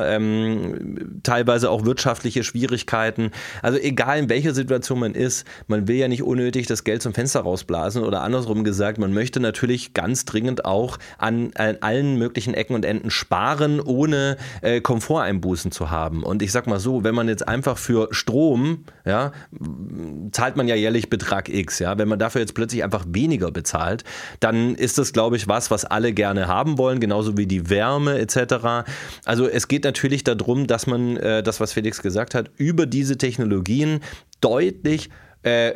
ähm, teilweise auch wirtschaftliche Schwierigkeiten, also egal in welcher Situation man ist, man will ja nicht unnötig das Geld zum Fenster rausblasen oder andersrum gesagt, man möchte natürlich ganz dringend auch an, an allen möglichen Ecken und Enden sparen, ohne äh, Komforteinbußen zu haben. Und ich sag mal so, wenn man jetzt einfach für Strom, ja, zahlt man ja jährlich Betrag X, ja, wenn man dafür jetzt plötzlich einfach weniger bezahlt, dann ist das, glaube ich, was, was alle gerne haben wollen, genauso wie die Wärme et cetera. Also es geht natürlich darum, dass man, äh, das, was Felix gesagt hat, über diese Technologien deutlich Äh,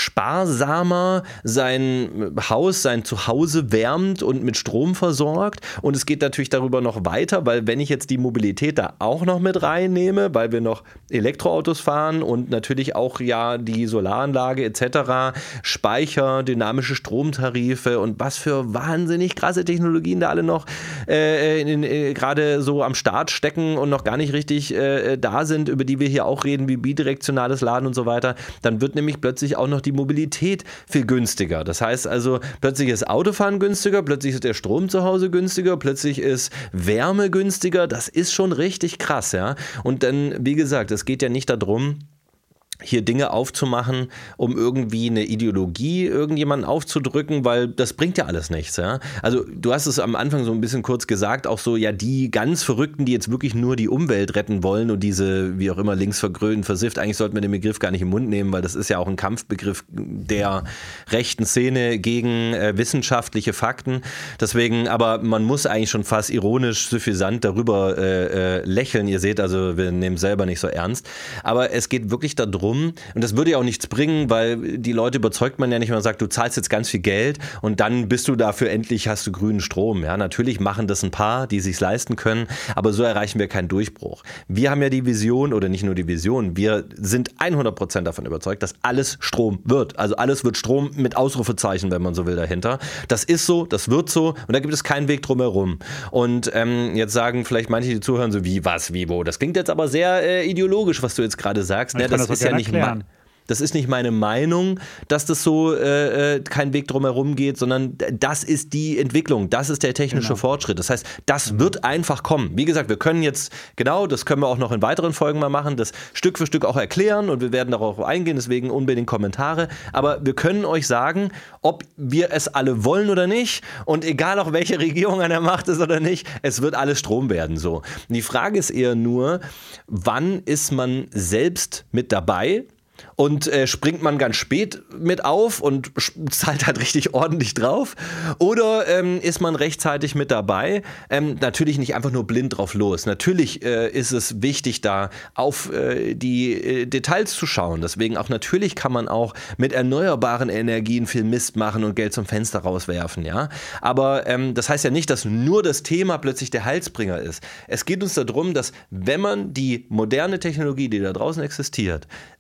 sparsamer sein Haus, sein Zuhause wärmt und mit Strom versorgt. Und es geht natürlich darüber noch weiter, weil wenn ich jetzt die Mobilität da auch noch mit reinnehme, weil wir noch Elektroautos fahren und natürlich auch ja die Solaranlage et cetera, Speicher, dynamische Stromtarife und was für wahnsinnig krasse Technologien da alle noch äh, äh, gerade so am Start stecken und noch gar nicht richtig äh, da sind, über die wir hier auch reden, wie bidirektionales Laden und so weiter, dann wird nämlich plötzlich auch noch die Mobilität viel günstiger. Das heißt also, plötzlich ist Autofahren günstiger, plötzlich ist der Strom zu Hause günstiger, plötzlich ist Wärme günstiger. Das ist schon richtig krass, ja. Und dann, wie gesagt, es geht ja nicht darum, hier Dinge aufzumachen, um irgendwie eine Ideologie irgendjemanden aufzudrücken, weil das bringt ja alles nichts. Ja? Also du hast es am Anfang so ein bisschen kurz gesagt, auch so, ja, die ganz Verrückten, die jetzt wirklich nur die Umwelt retten wollen und diese, wie auch immer, links vergrönt, versifft, eigentlich sollten wir den Begriff gar nicht im Mund nehmen, weil das ist ja auch ein Kampfbegriff der rechten Szene gegen äh, wissenschaftliche Fakten. Deswegen, aber man muss eigentlich schon fast ironisch, suffisant darüber äh, äh, lächeln. Ihr seht also, wir nehmen es selber nicht so ernst. Aber es geht wirklich darum, und das würde ja auch nichts bringen, weil die Leute überzeugt man ja nicht, wenn man sagt, du zahlst jetzt ganz viel Geld und dann bist du dafür endlich, hast du grünen Strom. Ja, natürlich machen das ein paar, die es sich leisten können, aber so erreichen wir keinen Durchbruch. Wir haben ja die Vision, oder nicht nur die Vision, wir sind hundert Prozent davon überzeugt, dass alles Strom wird. Also alles wird Strom mit Ausrufezeichen, wenn man so will, dahinter. Das ist so, das wird so und da gibt es keinen Weg drum herum. Und ähm, jetzt sagen vielleicht manche, die zuhören, so wie, was, wie, wo. Das klingt jetzt aber sehr äh, ideologisch, was du jetzt gerade sagst. Ne? Das, das ist ja nicht mein, das ist nicht meine Meinung, dass das so äh, kein Weg drumherum geht, sondern das ist die Entwicklung, das ist der technische genau. Fortschritt. Das heißt, das mhm. wird einfach kommen. Wie gesagt, wir können jetzt, genau, das können wir auch noch in weiteren Folgen mal machen, das Stück für Stück auch erklären und wir werden darauf eingehen, deswegen unbedingt Kommentare. Aber wir können euch sagen, ob wir es alle wollen oder nicht und egal auch welche Regierung an der Macht ist oder nicht, es wird alles Strom werden. So. Und die Frage ist eher nur, wann ist man selbst mit dabei? Und äh, springt man ganz spät mit auf und zahlt halt richtig ordentlich drauf? Oder ähm, ist man rechtzeitig mit dabei? Ähm, natürlich nicht einfach nur blind drauf los. Natürlich äh, ist es wichtig, da auf äh, die äh, Details zu schauen. Deswegen auch natürlich kann man auch mit erneuerbaren Energien viel Mist machen und Geld zum Fenster rauswerfen. Ja? Aber ähm, das heißt ja nicht, dass nur das Thema plötzlich der Heilsbringer ist. Es geht uns darum, dass wenn man die moderne Technologie, die da draußen existiert, sinnvoll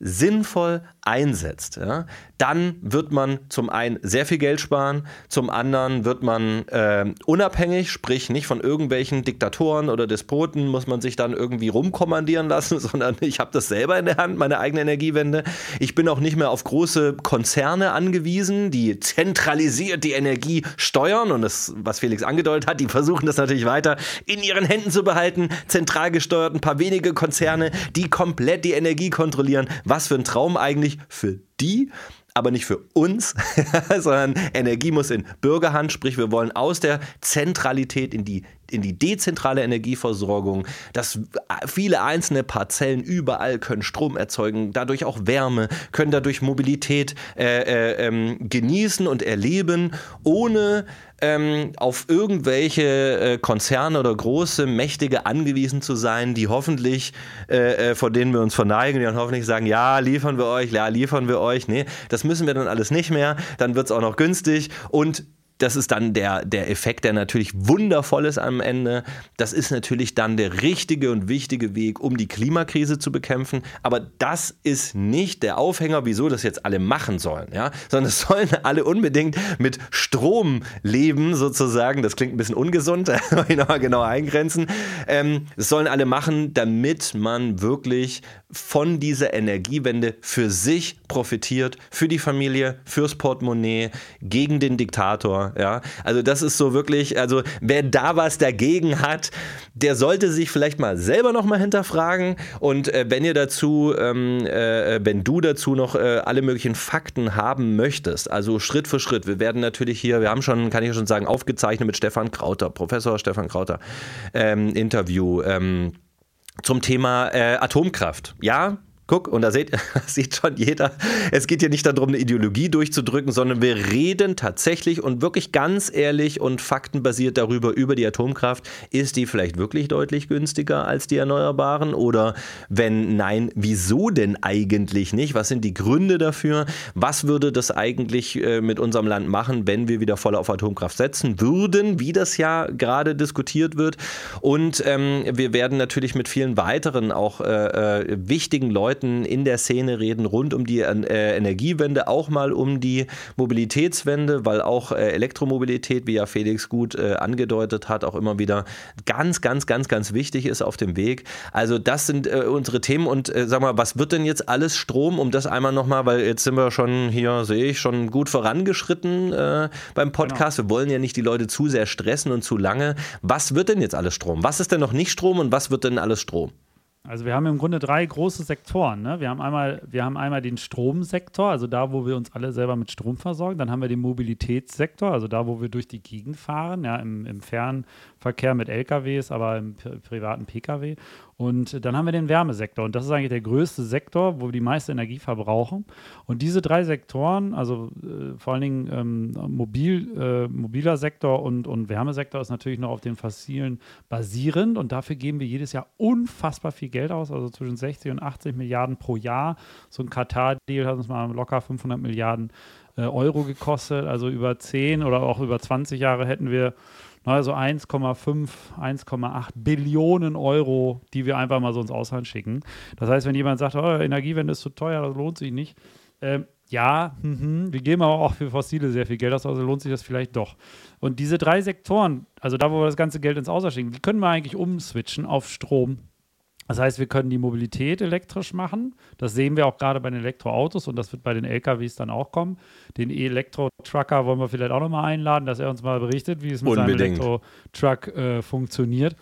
sinnvoll einsetzt, ja, dann wird man zum einen sehr viel Geld sparen, zum anderen wird man äh, unabhängig, sprich nicht von irgendwelchen Diktatoren oder Despoten muss man sich dann irgendwie rumkommandieren lassen, sondern ich habe das selber in der Hand, meine eigene Energiewende. Ich bin auch nicht mehr auf große Konzerne angewiesen, die zentralisiert die Energie steuern und das, was Felix angedeutet hat, die versuchen das natürlich weiter in ihren Händen zu behalten, zentral gesteuert, ein paar wenige Konzerne, die komplett die Energie kontrollieren. Was für ein Traum eigentlich für die, aber nicht für uns, sondern Energie muss in Bürgerhand, sprich wir wollen aus der Zentralität in die in die dezentrale Energieversorgung, dass viele einzelne Parzellen überall können Strom erzeugen, dadurch auch Wärme, können dadurch Mobilität äh, äh, ähm, genießen und erleben, ohne ähm, auf irgendwelche äh, Konzerne oder große Mächtige angewiesen zu sein, die hoffentlich, äh, äh, vor denen wir uns verneigen, die dann hoffentlich sagen, ja, liefern wir euch, ja, liefern wir euch. Nee, das müssen wir dann alles nicht mehr, dann wird es auch noch günstig und das ist dann der, der Effekt, der natürlich wundervoll ist am Ende. Das ist natürlich dann der richtige und wichtige Weg, um die Klimakrise zu bekämpfen. Aber das ist nicht der Aufhänger, wieso das jetzt alle machen sollen. Ja? Sondern es sollen alle unbedingt mit Strom leben, sozusagen. Das klingt ein bisschen ungesund, da muss ich nochmal genau eingrenzen. Ähm, das sollen alle machen, damit man wirklich von dieser Energiewende für sich profitiert, für die Familie, fürs Portemonnaie, gegen den Diktator. Ja, also das ist so wirklich, also wer da was dagegen hat, der sollte sich vielleicht mal selber noch mal hinterfragen und äh, wenn ihr dazu, ähm, äh, wenn du dazu noch äh, alle möglichen Fakten haben möchtest, also Schritt für Schritt, wir werden natürlich hier, wir haben schon, kann ich schon sagen, aufgezeichnet mit Stefan Krauter, Professor Stefan Krauter, ähm, Interview ähm, zum Thema äh, Atomkraft. Ja, guck, und da seht, sieht schon jeder, es geht hier nicht darum, eine Ideologie durchzudrücken, sondern wir reden tatsächlich und wirklich ganz ehrlich und faktenbasiert darüber, über die Atomkraft. Ist die vielleicht wirklich deutlich günstiger als die Erneuerbaren? Oder wenn nein, wieso denn eigentlich nicht? Was sind die Gründe dafür? Was würde das eigentlich äh, mit unserem Land machen, wenn wir wieder voll auf Atomkraft setzen würden, wie das ja gerade diskutiert wird? Und ähm, wir werden natürlich mit vielen weiteren auch äh, äh, wichtigen Leuten in der Szene reden, rund um die äh, Energiewende, auch mal um die Mobilitätswende, weil auch äh, Elektromobilität, wie ja Felix gut äh, angedeutet hat, auch immer wieder ganz, ganz, ganz, ganz wichtig ist auf dem Weg. Also das sind äh, unsere Themen und äh, sag mal, was wird denn jetzt alles Strom, um das einmal nochmal, weil jetzt sind wir schon hier, sehe ich, schon gut vorangeschritten äh, beim Podcast. Genau. Wir wollen ja nicht die Leute zu sehr stressen und zu lange. Was wird denn jetzt alles Strom? Was ist denn noch nicht Strom und was wird denn alles Strom? Also wir haben im Grunde drei große Sektoren. Ne? Wir haben einmal, wir haben einmal den Stromsektor, also da, wo wir uns alle selber mit Strom versorgen. Dann haben wir den Mobilitätssektor, also da, wo wir durch die Gegend fahren, ja, im, im Fernverkehr mit L K Ws, aber im p- privaten P K W. Und dann haben wir den Wärmesektor. Und das ist eigentlich der größte Sektor, wo wir die meiste Energie verbrauchen. Und diese drei Sektoren, also äh, vor allen Dingen ähm, mobil, äh, mobiler Sektor und, und Wärmesektor, ist natürlich noch auf den Fossilen basierend. Und dafür geben wir jedes Jahr unfassbar viel Geld aus, also zwischen sechzig und achtzig Milliarden pro Jahr. So ein Katar-Deal hat uns mal locker fünfhundert Milliarden äh, Euro gekostet. Also über zehn oder auch über zwanzig Jahre hätten wir also eins Komma fünf, eins Komma acht Billionen Euro, die wir einfach mal so ins Ausland schicken. Das heißt, wenn jemand sagt, oh, Energiewende ist zu teuer, das lohnt sich nicht. Ähm, ja, mh, wir geben aber auch für Fossile sehr viel Geld aus, also lohnt sich das vielleicht doch. Und diese drei Sektoren, also da, wo wir das ganze Geld ins Ausland schicken, die können wir eigentlich umswitchen auf Strom. Das heißt, wir können die Mobilität elektrisch machen. Das sehen wir auch gerade bei den Elektroautos und das wird bei den L K Ws dann auch kommen. Den Elektro-Trucker wollen wir vielleicht auch nochmal einladen, dass er uns mal berichtet, wie es mit Unbedingt. seinem Elektro-Truck äh, funktioniert.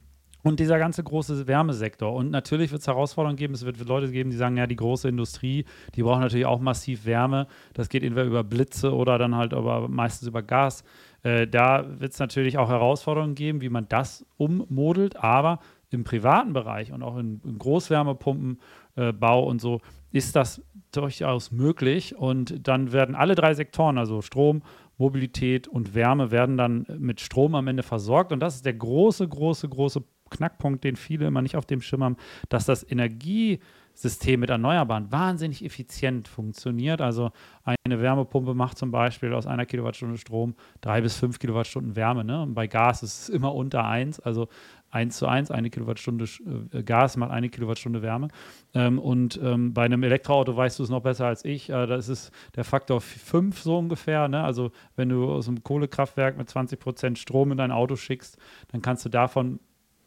Und dieser ganze große Wärmesektor. Und natürlich wird es Herausforderungen geben. Es wird Leute geben, die sagen, ja, die große Industrie, die braucht natürlich auch massiv Wärme. Das geht entweder über Blitze oder dann halt aber meistens über Gas. Äh, da wird es natürlich auch Herausforderungen geben, wie man das ummodelt. Aber im privaten Bereich und auch in, in Großwärmepumpenbau äh, und so ist das durchaus möglich. Und dann werden alle drei Sektoren, also Strom, Mobilität und Wärme, werden dann mit Strom am Ende versorgt. Und das ist der große, große, große Knackpunkt, den viele immer nicht auf dem Schirm haben, dass das Energiesystem mit Erneuerbaren wahnsinnig effizient funktioniert. Also eine Wärmepumpe macht zum Beispiel aus einer Kilowattstunde Strom drei bis fünf Kilowattstunden Wärme. Ne? Und bei Gas ist es immer unter eins. Also eins zu eins, eine Kilowattstunde äh, Gas macht eine Kilowattstunde Wärme. Ähm, und ähm, bei einem Elektroauto weißt du es noch besser als ich, äh, da ist es der Faktor fünf so ungefähr. Ne? Also wenn du aus einem Kohlekraftwerk mit zwanzig Prozent Strom in dein Auto schickst, dann kannst du davon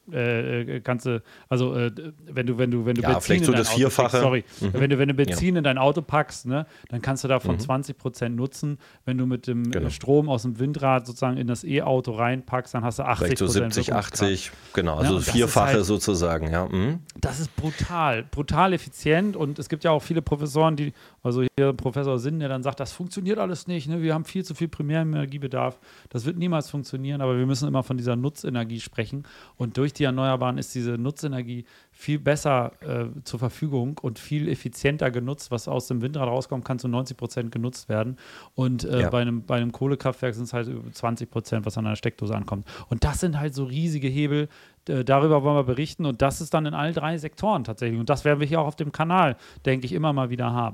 Äh, kannst du, also äh, wenn du, wenn du, wenn du ja, Benzin vielleicht so in dein das Auto Vierfache. schickst, sorry, Mhm. wenn du, wenn du Benzin ja. in dein Auto packst, ne, dann kannst du davon Mhm. zwanzig Prozent nutzen. Wenn du mit dem Genau. Strom aus dem Windrad sozusagen in das E-Auto reinpackst, dann hast du achtzig Prozent. Vielleicht so siebzig, achtzig, genau, also ja, das Vierfache halt, sozusagen, ja. Mhm. Das ist brutal, brutal effizient und es gibt ja auch viele Professoren, die, also hier Professor Sinn, der dann sagt, das funktioniert alles nicht, ne? Wir haben viel zu viel Primärenergiebedarf, das wird niemals funktionieren, aber wir müssen immer von dieser Nutzenergie sprechen und durch die Erneuerbaren ist diese Nutzenergie viel besser äh, zur Verfügung und viel effizienter genutzt, was aus dem Windrad rauskommt, kann zu neunzig Prozent genutzt werden und äh, Ja. bei, einem, bei einem Kohlekraftwerk sind es halt über zwanzig Prozent, was an einer Steckdose ankommt und das sind halt so riesige Hebel, äh, darüber wollen wir berichten und das ist dann in allen drei Sektoren tatsächlich und das werden wir hier auch auf dem Kanal, denke ich, immer mal wieder haben.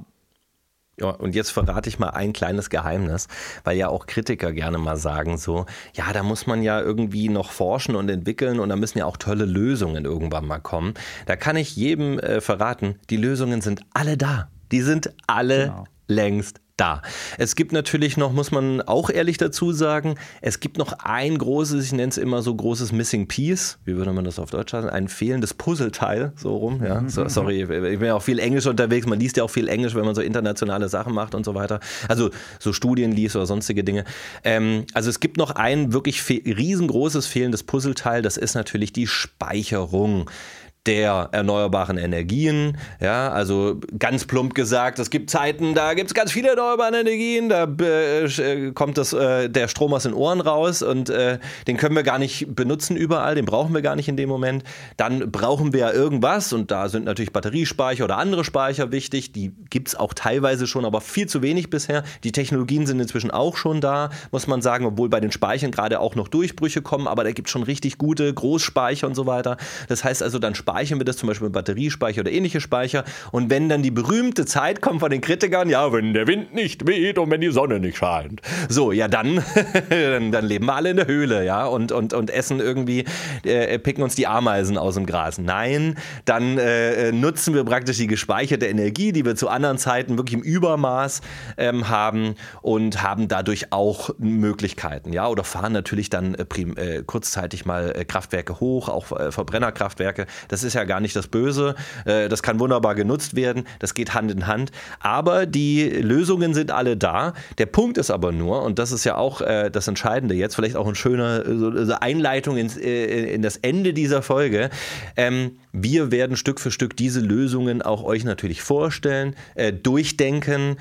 Ja, und jetzt verrate ich mal ein kleines Geheimnis, weil ja auch Kritiker gerne mal sagen so, ja, da muss man ja irgendwie noch forschen und entwickeln und da müssen ja auch tolle Lösungen irgendwann mal kommen. Da kann ich jedem äh, verraten, die Lösungen sind alle da. Die sind alle Genau. längst da. Es gibt natürlich noch, muss man auch ehrlich dazu sagen, es gibt noch ein großes, ich nenne es immer so großes Missing Piece, wie würde man das auf Deutsch sagen, ein fehlendes Puzzleteil, so rum, ja, so, sorry, ich bin ja auch viel Englisch unterwegs, man liest ja auch viel Englisch, wenn man so internationale Sachen macht und so weiter, also so Studien liest oder sonstige Dinge. Ähm, also es gibt noch ein wirklich fe- riesengroßes fehlendes Puzzleteil, das ist natürlich die Speicherung der erneuerbaren Energien, ja, also ganz plump gesagt, es gibt Zeiten, da gibt es ganz viele erneuerbare Energien, da äh, kommt das, äh, der Strom aus den Ohren raus und äh, den können wir gar nicht benutzen überall, den brauchen wir gar nicht in dem Moment. Dann brauchen wir ja irgendwas und da sind natürlich Batteriespeicher oder andere Speicher wichtig, die gibt es auch teilweise schon, aber viel zu wenig bisher. Die Technologien sind inzwischen auch schon da, muss man sagen, obwohl bei den Speichern gerade auch noch Durchbrüche kommen, aber da gibt es schon richtig gute Großspeicher und so weiter. Das heißt also, dann speichern wir das zum Beispiel mit Batteriespeicher oder ähnliche Speicher und wenn dann die berühmte Zeit kommt von den Kritikern, ja, wenn der Wind nicht weht und wenn die Sonne nicht scheint, so, ja dann, dann, dann leben wir alle in der Höhle, ja, und, und, und essen irgendwie, äh, picken uns die Ameisen aus dem Gras. Nein, dann äh, nutzen wir praktisch die gespeicherte Energie, die wir zu anderen Zeiten wirklich im Übermaß ähm, haben und haben dadurch auch Möglichkeiten, ja, oder fahren natürlich dann äh, prim, äh, kurzzeitig mal äh, Kraftwerke hoch, auch äh, Verbrennerkraftwerke, das ist ja gar nicht das Böse, äh, das kann wunderbar genutzt werden, das geht Hand in Hand, aber die Lösungen sind alle da, der Punkt ist aber nur, und das ist ja auch äh, das Entscheidende jetzt, vielleicht auch eine schöne so, so Einleitung ins, äh, in das Ende dieser Folge, ähm, wir werden Stück für Stück diese Lösungen auch euch natürlich vorstellen, äh, durchdenken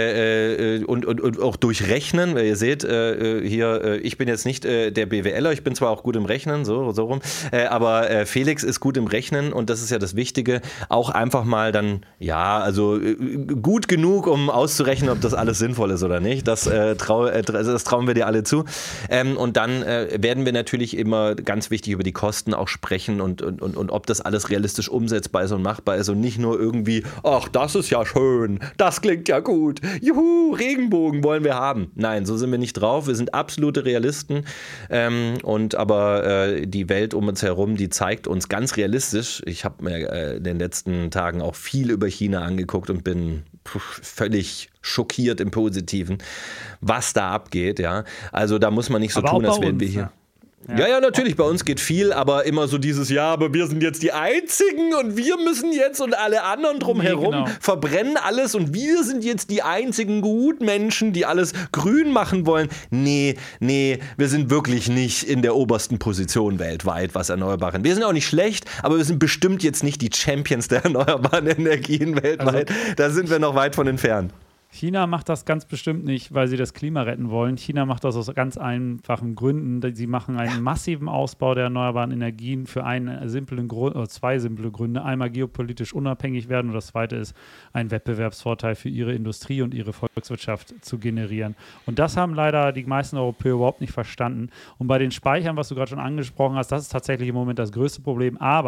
äh, äh, und, und, und auch durchrechnen, weil ihr seht, äh, hier, äh, ich bin jetzt nicht äh, der BWLer, ich bin zwar auch gut im Rechnen, so, so rum, äh, aber äh, Felix ist gut im Rechnen und das ist ja das Wichtige, auch einfach mal dann, ja, also äh, gut genug, um auszurechnen, ob das alles sinnvoll ist oder nicht, das, äh, trau, äh, das trauen wir dir alle zu ähm, und dann äh, werden wir natürlich immer ganz wichtig über die Kosten auch sprechen und, und, und, und ob das alles realistisch umsetzbar ist und machbar ist und nicht nur irgendwie, ach, das ist ja schön, das klingt ja gut, juhu, Regenbogen wollen wir haben. Nein, so sind wir nicht drauf, wir sind absolute Realisten ähm, und aber äh, die Welt um uns herum, die zeigt uns ganz realistisch, ich habe mir äh, in den letzten Tagen auch viel über China angeguckt und bin pff, völlig schockiert im Positiven, was da abgeht, ja, also da muss man nicht so aber tun, als wären uns, wir hier... Ja. Ja, ja, natürlich, bei uns geht viel, aber immer so dieses, ja, aber wir sind jetzt die Einzigen und wir müssen jetzt und alle anderen drumherum Nee, genau. verbrennen alles und wir sind jetzt die einzigen Gutmenschen, die alles grün machen wollen. Nee, nee, wir sind wirklich nicht in der obersten Position weltweit, was Erneuerbaren. Wir sind auch nicht schlecht, aber wir sind bestimmt jetzt nicht die Champions der erneuerbaren Energien weltweit. Also, da sind wir noch weit von entfernt. China macht das ganz bestimmt nicht, weil sie das Klima retten wollen. China macht das aus ganz einfachen Gründen. Sie machen einen massiven Ausbau der erneuerbaren Energien für einen simplen Grund, oder zwei simple Gründe. Einmal geopolitisch unabhängig werden und das zweite ist, einen Wettbewerbsvorteil für ihre Industrie und ihre Volkswirtschaft zu generieren. Und das haben leider die meisten Europäer überhaupt nicht verstanden. Und bei den Speichern, was du gerade schon angesprochen hast, das ist tatsächlich im Moment das größte Problem. Aber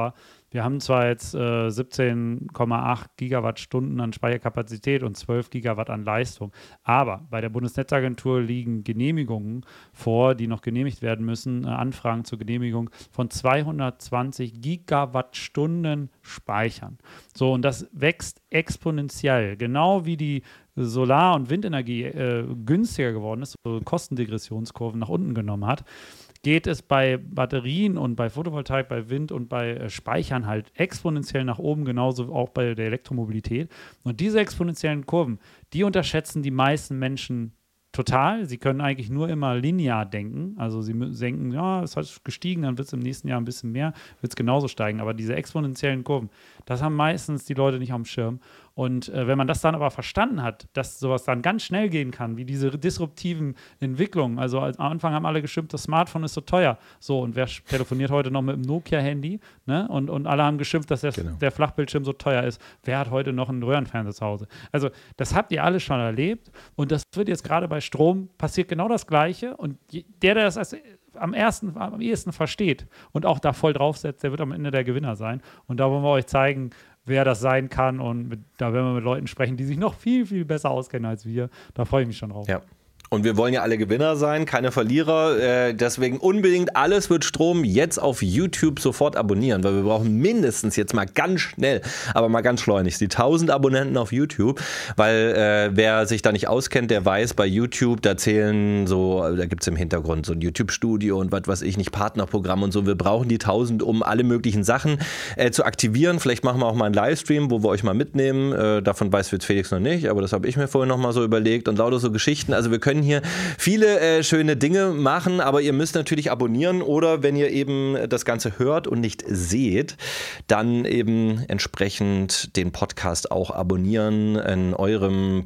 wir haben zwar jetzt äh, siebzehn Komma acht Gigawattstunden an Speicherkapazität und zwölf Gigawatt an Leistung, aber bei der Bundesnetzagentur liegen Genehmigungen vor, die noch genehmigt werden müssen, äh, Anfragen zur Genehmigung von zweihundertzwanzig Gigawattstunden Speichern. So, und das wächst exponentiell, genau wie die Solar- und Windenergie äh, günstiger geworden ist, so Kostendegressionskurven nach unten genommen hat, geht es bei Batterien und bei Photovoltaik, bei Wind und bei äh, Speichern halt exponentiell nach oben, genauso auch bei der Elektromobilität. Und diese exponentiellen Kurven, die unterschätzen die meisten Menschen total. Sie können eigentlich nur immer linear denken. Also sie denken, ja, es hat gestiegen, dann wird es im nächsten Jahr ein bisschen mehr, wird es genauso steigen. Aber diese exponentiellen Kurven, das haben meistens die Leute nicht auf dem Schirm. Und äh, wenn man das dann aber verstanden hat, dass sowas dann ganz schnell gehen kann, wie diese disruptiven Entwicklungen. Also als, am Anfang haben alle geschimpft, das Smartphone ist so teuer. So, und wer telefoniert heute noch mit dem Nokia-Handy? Ne? Und, und alle haben geschimpft, dass der, genau. der Flachbildschirm so teuer ist. Wer hat heute noch einen Röhrenfernseher zu Hause? Also das habt ihr alle schon erlebt. Und das wird jetzt gerade bei Strom, passiert genau das Gleiche. Und der, der das als am ersten, am ehesten versteht und auch da voll draufsetzt, der wird am Ende der Gewinner sein. Und da wollen wir euch zeigen, wer das sein kann. Und mit, da werden wir mit Leuten sprechen, die sich noch viel, viel besser auskennen als wir. Da freue ich mich schon drauf. Ja. Und wir wollen ja alle Gewinner sein, keine Verlierer. Äh, deswegen unbedingt Alles wird Strom jetzt auf YouTube sofort abonnieren, weil wir brauchen mindestens jetzt mal ganz schnell, aber mal ganz schleunigst, die tausend Abonnenten auf YouTube, weil äh, wer sich da nicht auskennt, der weiß, bei YouTube, da zählen so, da gibt es im Hintergrund so ein YouTube-Studio und was weiß ich nicht, Partnerprogramm und so. Wir brauchen die tausend, um alle möglichen Sachen äh, zu aktivieren. Vielleicht machen wir auch mal einen Livestream, wo wir euch mal mitnehmen. Äh, davon weiß jetzt Felix noch nicht, aber das habe ich mir vorhin noch mal so überlegt und lauter so Geschichten. Also wir können hier viele äh, schöne Dinge machen, aber ihr müsst natürlich abonnieren oder wenn ihr eben das Ganze hört und nicht seht, dann eben entsprechend den Podcast auch abonnieren in eurem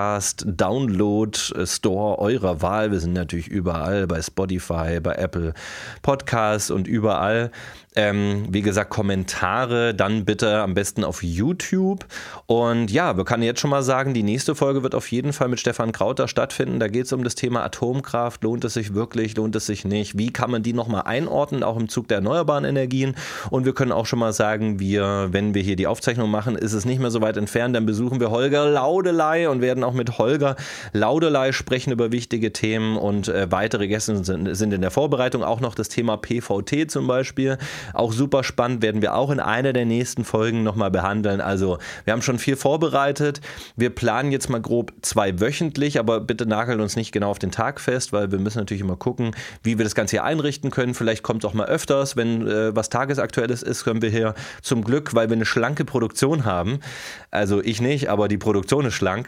Podcast-Download-Store eurer Wahl. Wir sind natürlich überall bei Spotify, bei Apple Podcasts und überall. Ähm, wie gesagt, Kommentare dann bitte am besten auf YouTube. Und ja, wir können jetzt schon mal sagen, die nächste Folge wird auf jeden Fall mit Stefan Krauter stattfinden. Da geht es um das Thema Atomkraft. Lohnt es sich wirklich, lohnt es sich nicht? Wie kann man die nochmal einordnen, auch im Zug der erneuerbaren Energien? Und wir können auch schon mal sagen, wir, wenn wir hier die Aufzeichnung machen, ist es nicht mehr so weit entfernt. Dann besuchen wir Holger Laudeley und werden auch mit Holger Laudeley sprechen über wichtige Themen. Und äh, weitere Gäste sind, sind in der Vorbereitung. Auch noch das Thema P V T zum Beispiel. Auch super spannend, werden wir auch in einer der nächsten Folgen nochmal behandeln. Also wir haben schon viel vorbereitet. Wir planen jetzt mal grob zwei wöchentlich, aber bitte nagelt uns nicht genau auf den Tag fest, weil wir müssen natürlich immer gucken, wie wir das Ganze hier einrichten können. Vielleicht kommt es auch mal öfters, wenn äh, was Tagesaktuelles ist, können wir hier zum Glück, weil wir eine schlanke Produktion haben, also ich nicht, aber die Produktion ist schlank,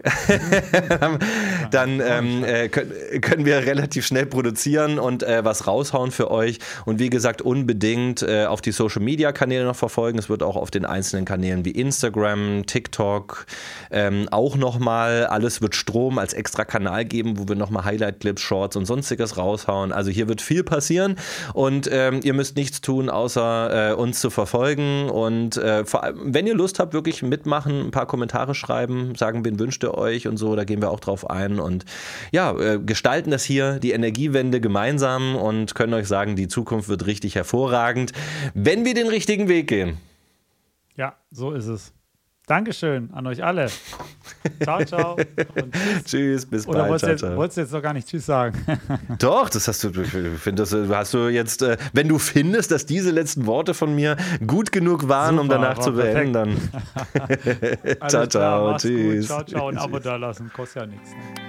dann ähm, äh, können, können wir relativ schnell produzieren und äh, was raushauen für euch. Und wie gesagt, unbedingt äh, auf die Social-Media-Kanäle noch verfolgen. Es wird auch auf den einzelnen Kanälen wie Instagram, TikTok ähm, auch nochmal Alles wird Strom als extra Kanal geben, wo wir nochmal Highlight-Clips, Shorts und sonstiges raushauen. Also hier wird viel passieren und ähm, ihr müsst nichts tun, außer äh, uns zu verfolgen und äh, vor allem, wenn ihr Lust habt, wirklich mitmachen, ein paar Kommentare schreiben, sagen, wen wünscht ihr euch und so, da gehen wir auch drauf ein und ja, äh, gestalten das hier, die Energiewende gemeinsam und können euch sagen, die Zukunft wird richtig hervorragend, wenn wir den richtigen Weg gehen. Ja, so ist es. Dankeschön an euch alle. Ciao, ciao. Und tschüss. Tschüss, bis Oder bald. wolltest, ciao, jetzt, ciao. wolltest du jetzt doch gar nicht Tschüss sagen? Doch, das hast du, ich finde, das hast du jetzt, äh, wenn du findest, dass diese letzten Worte von mir gut genug waren, Super, um danach war zu beenden, dann Alles ciao, klar, ciao, mach's tschüss. Gut. Ciao, ciao. Ein Abo da lassen, kostet ja nichts. Ne?